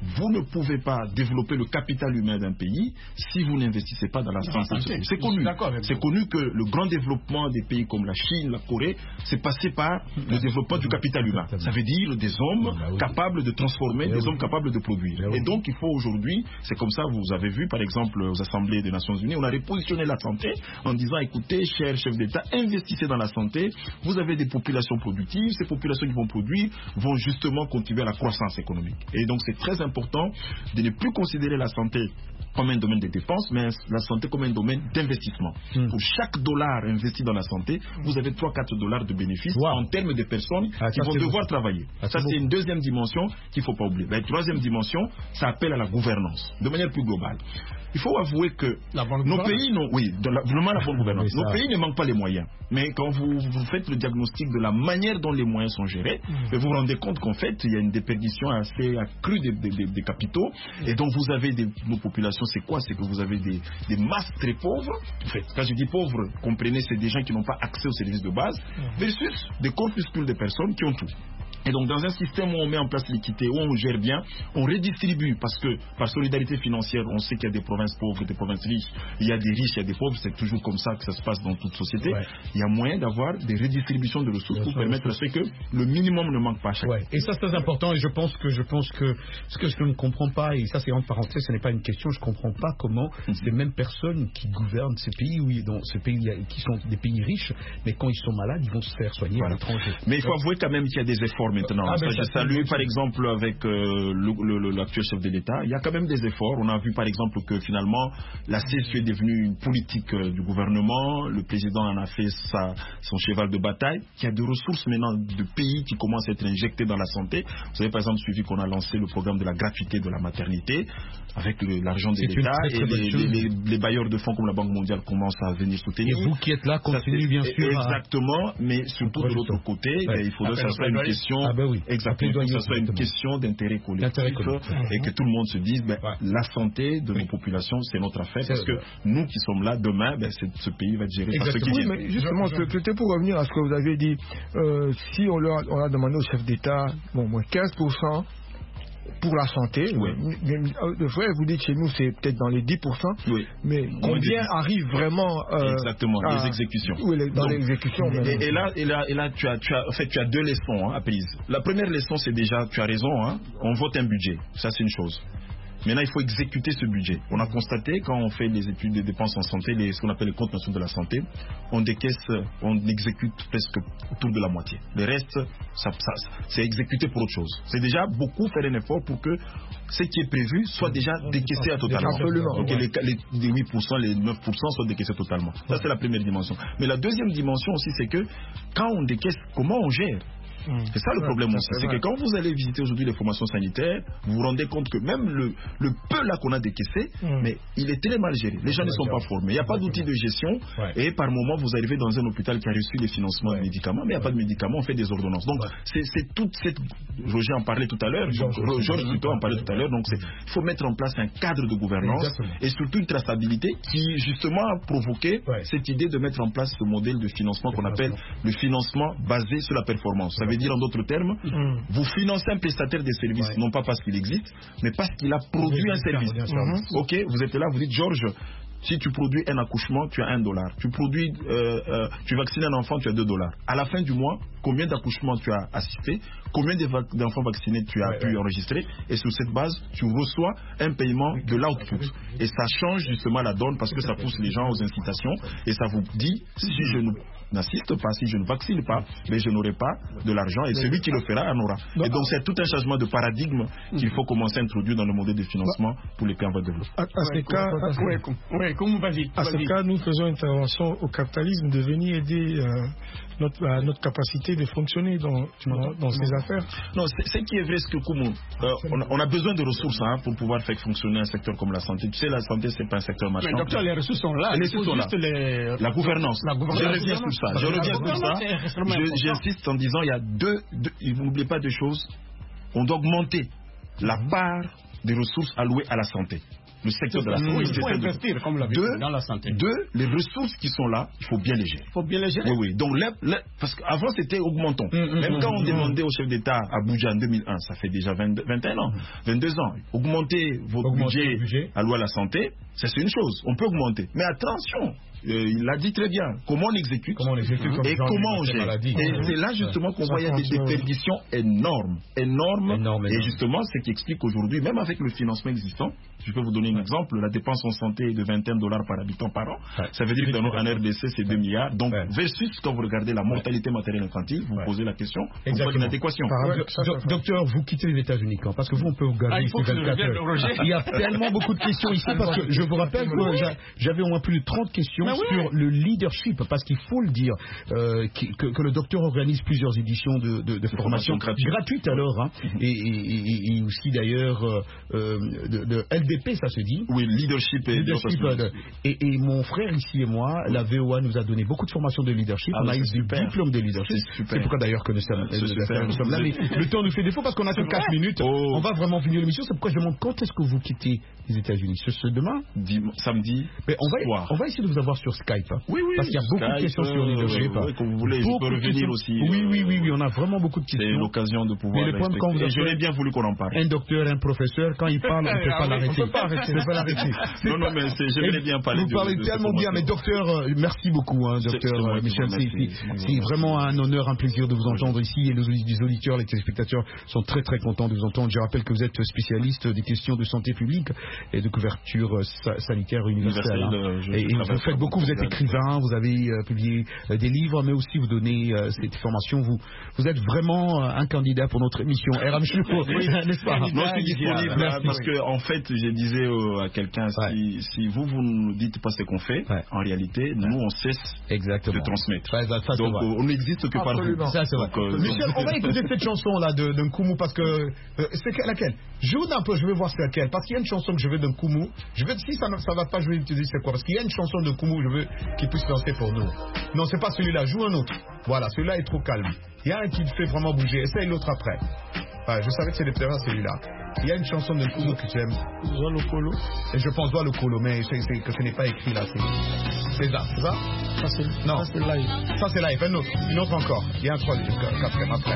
vous ne pouvez pas développer le capital humain d'un pays si vous n'investissez pas dans la santé. C'est connu. C'est connu que le grand développement des pays comme la Chine, la Corée, c'est passé par le développement du capital humain. Ça veut dire des hommes capables de transformer, des hommes capables de produire. Et donc, il faut aujourd'hui, c'est comme ça, vous avez vu, par exemple, aux assemblées des Nations Unies, on a repositionné la santé en disant, écoutez, chers chefs d'État, investissez dans la santé. Vous avez des populations productives. Ces populations qui vont produire vont justement contribuer à la croissance économique. Et donc, c'est très important de ne plus considérer la santé comme un domaine de dépenses, mais la santé comme un domaine d'investissement. Mmh. Pour chaque dollar investi dans la santé, vous avez trois à quatre dollars de bénéfices wow. en termes de personnes ah, qui vont devoir beau. travailler. Ah, ça, c'est une deuxième dimension qu'il ne faut pas oublier. La troisième dimension, ça appelle à la gouvernance, de manière plus globale. Il faut avouer que nos pays, non, oui, de la, vraiment la bonne gouvernance. Nos pays ne manquent pas les moyens. Mais quand vous, vous faites le diagnostic de la manière dont les moyens sont gérés, mmh. vous vous rendez compte qu'en fait, il y a une déperdition assez accrue des, des, des, des capitaux. Mmh. Et donc, vous avez des, nos populations, c'est quoi? C'est que vous avez des, des masses très pauvres. En fait, quand je dis pauvres, comprenez, c'est des gens qui n'ont pas accès aux services de base, mmh. versus des corpuscules de personnes qui ont tout. Et donc, dans un système où on met en place l'équité, où on gère bien, on redistribue, parce que par solidarité financière, on sait qu'il y a des provinces pauvres, des provinces riches, il y a des riches, il y a des pauvres, c'est toujours comme ça que ça se passe dans toute société. Ouais. Il y a moyen d'avoir des redistributions de ressources bien pour sûr, permettre à ce que le minimum ne manque pas à chaque ouais. Et ça, c'est très important, et je pense que je pense que ce que je ne comprends pas, et ça c'est entre parenthèses, ce n'est pas une question, je ne comprends pas comment mm-hmm. ces mêmes personnes qui gouvernent ces pays, oui, dans ces pays qui sont des pays riches, mais quand ils sont malades, ils vont se faire soigner voilà. à l'étranger. Mais il faut avouer quand même qu'il y a des efforts maintenant. Ah, ça, je salue par exemple avec euh, l'actuel chef de l'État. Il y a quand même des efforts. On a vu par exemple que finalement la C S U est devenue une politique euh, du gouvernement. Le président en a fait sa, son cheval de bataille. Il y a des ressources maintenant de pays qui commencent à être injectées dans la santé. Vous avez par exemple suivi qu'on a lancé le programme de la gratuité de la maternité avec l'argent de l'État et les, les, les, les bailleurs de fonds comme la Banque mondiale commencent à venir soutenir. Et vous qui êtes là, continuez bien sûr. Exactement, à... mais surtout de l'autre côté, ouais. il faudrait que ça soit une question. Ah ben oui. Exactement, que ce soit une question d'intérêt collectif et que tout le monde se dise ben, ouais. la santé de nos populations c'est notre affaire parce que nous qui sommes là demain ben, ce pays va être géré par ceux qui viennent. Oui, mais justement, c'était pour revenir à ce que vous avez dit. Euh, si on, leur, on a demandé au chef d'État bon, moins quinze pour cent pour la santé, oui. de vrai, vous dites chez nous c'est peut-être dans les dix pour cent, oui. mais combien arrive vraiment euh, exactement à, les exécutions oui, les, dans l'exécution et, et là, et là, et là tu, as, tu, as, en fait, tu as deux leçons hein, apprises. La première leçon c'est déjà, tu as raison, hein, on vote un budget, ça c'est une chose. Maintenant, il faut exécuter ce budget. On a constaté, quand on fait les études des dépenses en santé, les, ce qu'on appelle les comptes nationaux de la santé, on décaisse, on exécute presque autour de la moitié. Le reste, ça, ça, c'est exécuté pour autre chose. C'est déjà beaucoup faire un effort pour que ce qui est prévu soit déjà décaissé à totalement. Absolument. Donc, les, les, les huit pour cent, les neuf pour cent soient décaissés totalement. Ça, c'est la première dimension. Mais la deuxième dimension aussi, c'est que quand on décaisse, comment on gère ? Mmh. C'est ça le problème aussi, c'est que quand vous allez visiter aujourd'hui les formations sanitaires, vous vous rendez compte que même le, le peu là qu'on a décaissé, mmh. mais il est très mal géré. Les gens ne sont pas formés, il n'y a pas d'outil de gestion ouais. et par moment vous arrivez dans un hôpital qui a reçu des financements ouais. de médicaments, mais il n'y a ouais. pas de médicaments, on fait des ordonnances. Donc ouais. c'est toute cette... Roger en parlait tout à l'heure, Georges George plutôt en parlait tout à l'heure, donc il faut mettre en place un cadre de gouvernance Exactement. et surtout une traçabilité qui justement a provoqué ouais. cette idée de mettre en place ce modèle de financement qu'on appelle le financement basé sur la performance. Ça veut dire en d'autres termes, mmh. vous financez un prestataire des services, ouais. non pas parce qu'il existe, mais parce qu'il a produit un service. Mmh. Ok, vous êtes là, vous dites Georges, si tu produis un accouchement, tu as un dollar. Tu produis, euh, euh, tu vaccines un enfant, tu as deux dollars. À la fin du mois, combien d'accouchements tu as assisté, combien d'enfants vaccinés tu as ouais, pu ouais. enregistrer, et sur cette base, tu reçois un paiement de l'output. Et ça change justement la donne parce que ça pousse les gens aux incitations et ça vous dit, si je n'assiste pas, si je ne vaccine pas, mais je n'aurai pas de l'argent et celui qui le fera en aura. Et donc c'est tout un changement de paradigme qu'il faut commencer à introduire dans le modèle de financement pour les pays en voie de développement. À, à ces cas, oui, comme vas-y. À ce cas, nous faisons intervention au capitalisme de venir aider euh, notre, euh, notre capacité de fonctionner dans, dans, dans ces affaires. Non, ce qui est vrai, c'est que Koumou, euh, on, a, on a besoin de ressources hein, pour pouvoir faire fonctionner un secteur comme la santé. Tu sais, la santé, c'est pas un secteur marchand. Mais docteur, les ressources sont là. Les ressources sont là. Les... La gouvernance. La gouvernance. Je reviens sur ça. Je reviens sur ça. J'insiste en disant, il y a deux, deux vous n'oubliez pas deux choses. On doit augmenter la part des ressources allouées à la santé. le secteur de la santé. Oui, il faut investir, comme l'avez dit, dans la santé. Deux, les ressources qui sont là, il faut bien les gérer. Il faut bien les gérer. Oui, oui. Donc, les, les, parce qu'avant, c'était augmentons. Mmh, Même mmh, quand on mmh, demandait au chef d'État à Abuja en deux mille un, ça fait déjà vingt, vingt et un ans, vingt-deux ans, augmenter votre augmenter budget, budget à loi à la santé, c'est une chose. On peut augmenter. Mais attention, euh, il l'a dit très bien. Comment on exécute, comment on exécute et comment on gère. Et c'est là justement qu'on voit il y a des déperditions énormes, énormes. Énorme, et justement, ce qui explique aujourd'hui, même avec le financement existant, je peux vous donner un exemple, la dépense en santé est de vingt et un dollars par habitant par an. Ouais. Ça veut dire qu'en R D C, c'est deux milliards. Donc, ouais. versus quand vous regardez la mortalité maternelle infantile, vous ouais. posez la question, vous faites une adéquation. Ouais, ça, ça, docteur, vous quittez les États-Unis quand? Parce que vous, on peut vous garder ah, ici vingt-quatre heures. Il y a tellement beaucoup de questions ici, parce que je vous rappelle que j'avais au moins plus de trente questions bah sur oui. le leadership, parce qu'il faut le dire, euh, que, que le docteur organise plusieurs éditions de, de, de formation gratuite, gratuite alors, hein, et, et, et aussi d'ailleurs euh, de, de L D P, ça se dit. Oui, leadership et leadership. Et, et mon frère ici et moi, oui. la V O A nous a donné beaucoup de formations de leadership. Ah, on a eu des diplômes de leadership. C'est pourquoi d'ailleurs que nous sommes, nous sommes là. Mais le temps nous fait défaut parce qu'on a que quatre minutes. Oh. On va vraiment finir l'émission. C'est pourquoi je demande quand est-ce que vous quittez les États-Unis. Ce, ce demain Dim Samedi. Mais on va, on va essayer de vous avoir sur Skype. Hein, oui, oui. Parce qu'il y a beaucoup Skype, de questions sur le leadership. Oui, comme vous voulez, je peux revenir aussi. Oui, oui, oui, oui. On a vraiment beaucoup de questions. C'est l'occasion de pouvoir. Mais le point quand vous et j'aurais bien voulu qu'on en parle. Un docteur, un professeur, quand il parle, on ne peut pas l'arrêter. On ne peut pas l'arrêter. Non, non, mais j'aimerais bien parler. Vous parlez tellement bien, mais docteur, euh, merci beaucoup, hein, docteur Michel. C'est vraiment un honneur, un plaisir de vous entendre ici. Et les auditeurs, les téléspectateurs sont très très contents de vous entendre. Je rappelle que vous êtes spécialiste des questions de santé publique et de couverture sanitaire universelle. Hein. Et, et vous faites beaucoup, vous êtes écrivain, vous avez euh, publié euh, des livres, mais aussi vous donnez euh, cette formation. Vous, vous êtes vraiment euh, un candidat pour notre émission R M Show, oui, n'est-ce pas? Non, je suis disponible là, parce que en fait, je disais euh, à quelqu'un, ouais. si, si vous vous ne dites pas ce qu'on fait, ouais. en réalité, ouais. nous on cesse Exactement. de transmettre. Ouais, ça, ça, donc euh, on n'existe que par vous. Ça, c'est vrai. Donc, euh, Michel, on va écouter cette chanson là de, de Nkumu parce que euh, c'est laquelle? Joue un peu, je vais voir c'est laquelle. Parce qu'il y a une chanson que je veux de Nkumu. Je veux si ça ne va pas, je vais te dire c'est quoi. Parce qu'il y a une chanson de Nkumu, je veux qu'il puisse lancer pour nous. Non, c'est pas celui-là. Joue un autre. Voilà, celui-là est trop calme. Il y a un qui te fait vraiment bouger. Essaye l'autre après. Ah, je savais que c'était plairait celui-là. Il y a une chanson de Nkumu que j'aime. Zoa Lokolo. Et je pense Zoa Lokolo, mais c'est que ce n'est pas écrit là. C'est ça, c'est ça? Ça c'est non. Ça c'est live. Ça c'est live. Un autre, une autre encore. Il y a un troisième, quatrième après.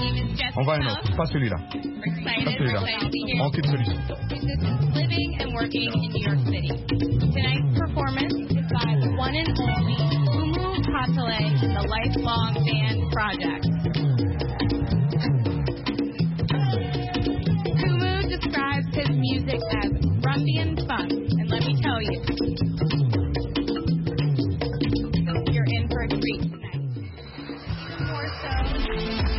On va un autre. Pas celui-là. Pas celui-là. On quitte celui-ci. Living and working in New York City. Tonight's performance is by the one and only Kumu Katale and the Lifelong Band Project. Kumu describes his music as ruffian fun, and let me tell you, you're in for a treat tonight. More so.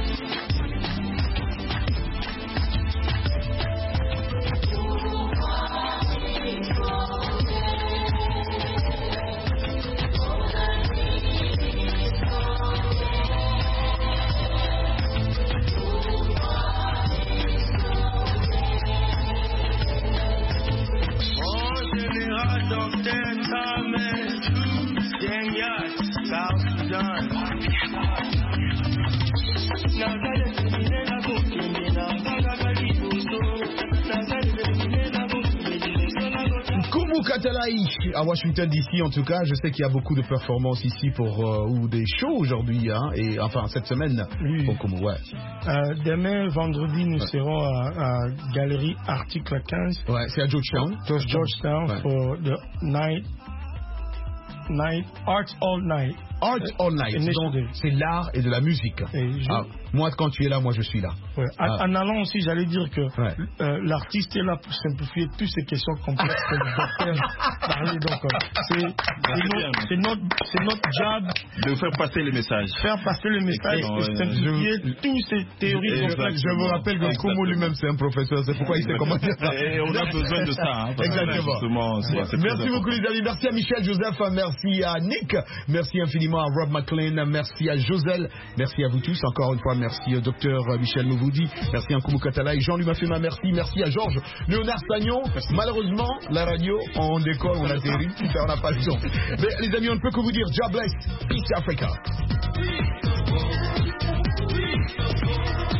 Nkumu Katale à Washington D C en tout cas, je sais qu'il y a beaucoup de performances ici pour euh, ou des shows aujourd'hui, hein, et enfin cette semaine. Oui. Pour Nkumu, ouais. Euh, demain vendredi nous ouais. serons à, à Galerie Article quinze. Ouais, c'est à Georgetown. Georgetown ouais. for the night, night Arts All Night. Art All Night, donc c'est l'art et de la musique. Et je... ah, moi, quand tu es là, moi je suis là. Ouais. Ah. En allant aussi, j'allais dire que ouais. euh, l'artiste est là pour simplifier toutes ces questions complexes que le docteur parlait. Donc, euh, c'est notre, notre job de faire passer les messages. Faire passer les messages et, et simplifier je... toutes ces théories. Exactement. Je vous rappelle que Nkumu lui-même, c'est un professeur. C'est pourquoi il sait comment dire ça. Et on a besoin de ça. Hein, exactement. C'est, c'est merci beaucoup, les amis. Merci à Michel Joseph. Merci à Nick. Merci infiniment à Rob McLean, merci à Joselle, merci à vous tous, encore une fois merci au docteur Michel Mouvoudi, merci à Nkumu Katale, Jean-Louis Mafema, merci, merci à Georges Léonard Sagnon. Malheureusement, la radio, on décolle, on atterrit, on n'a pas le temps. Mais les amis, on ne peut que vous dire, God bless, Peace Africa.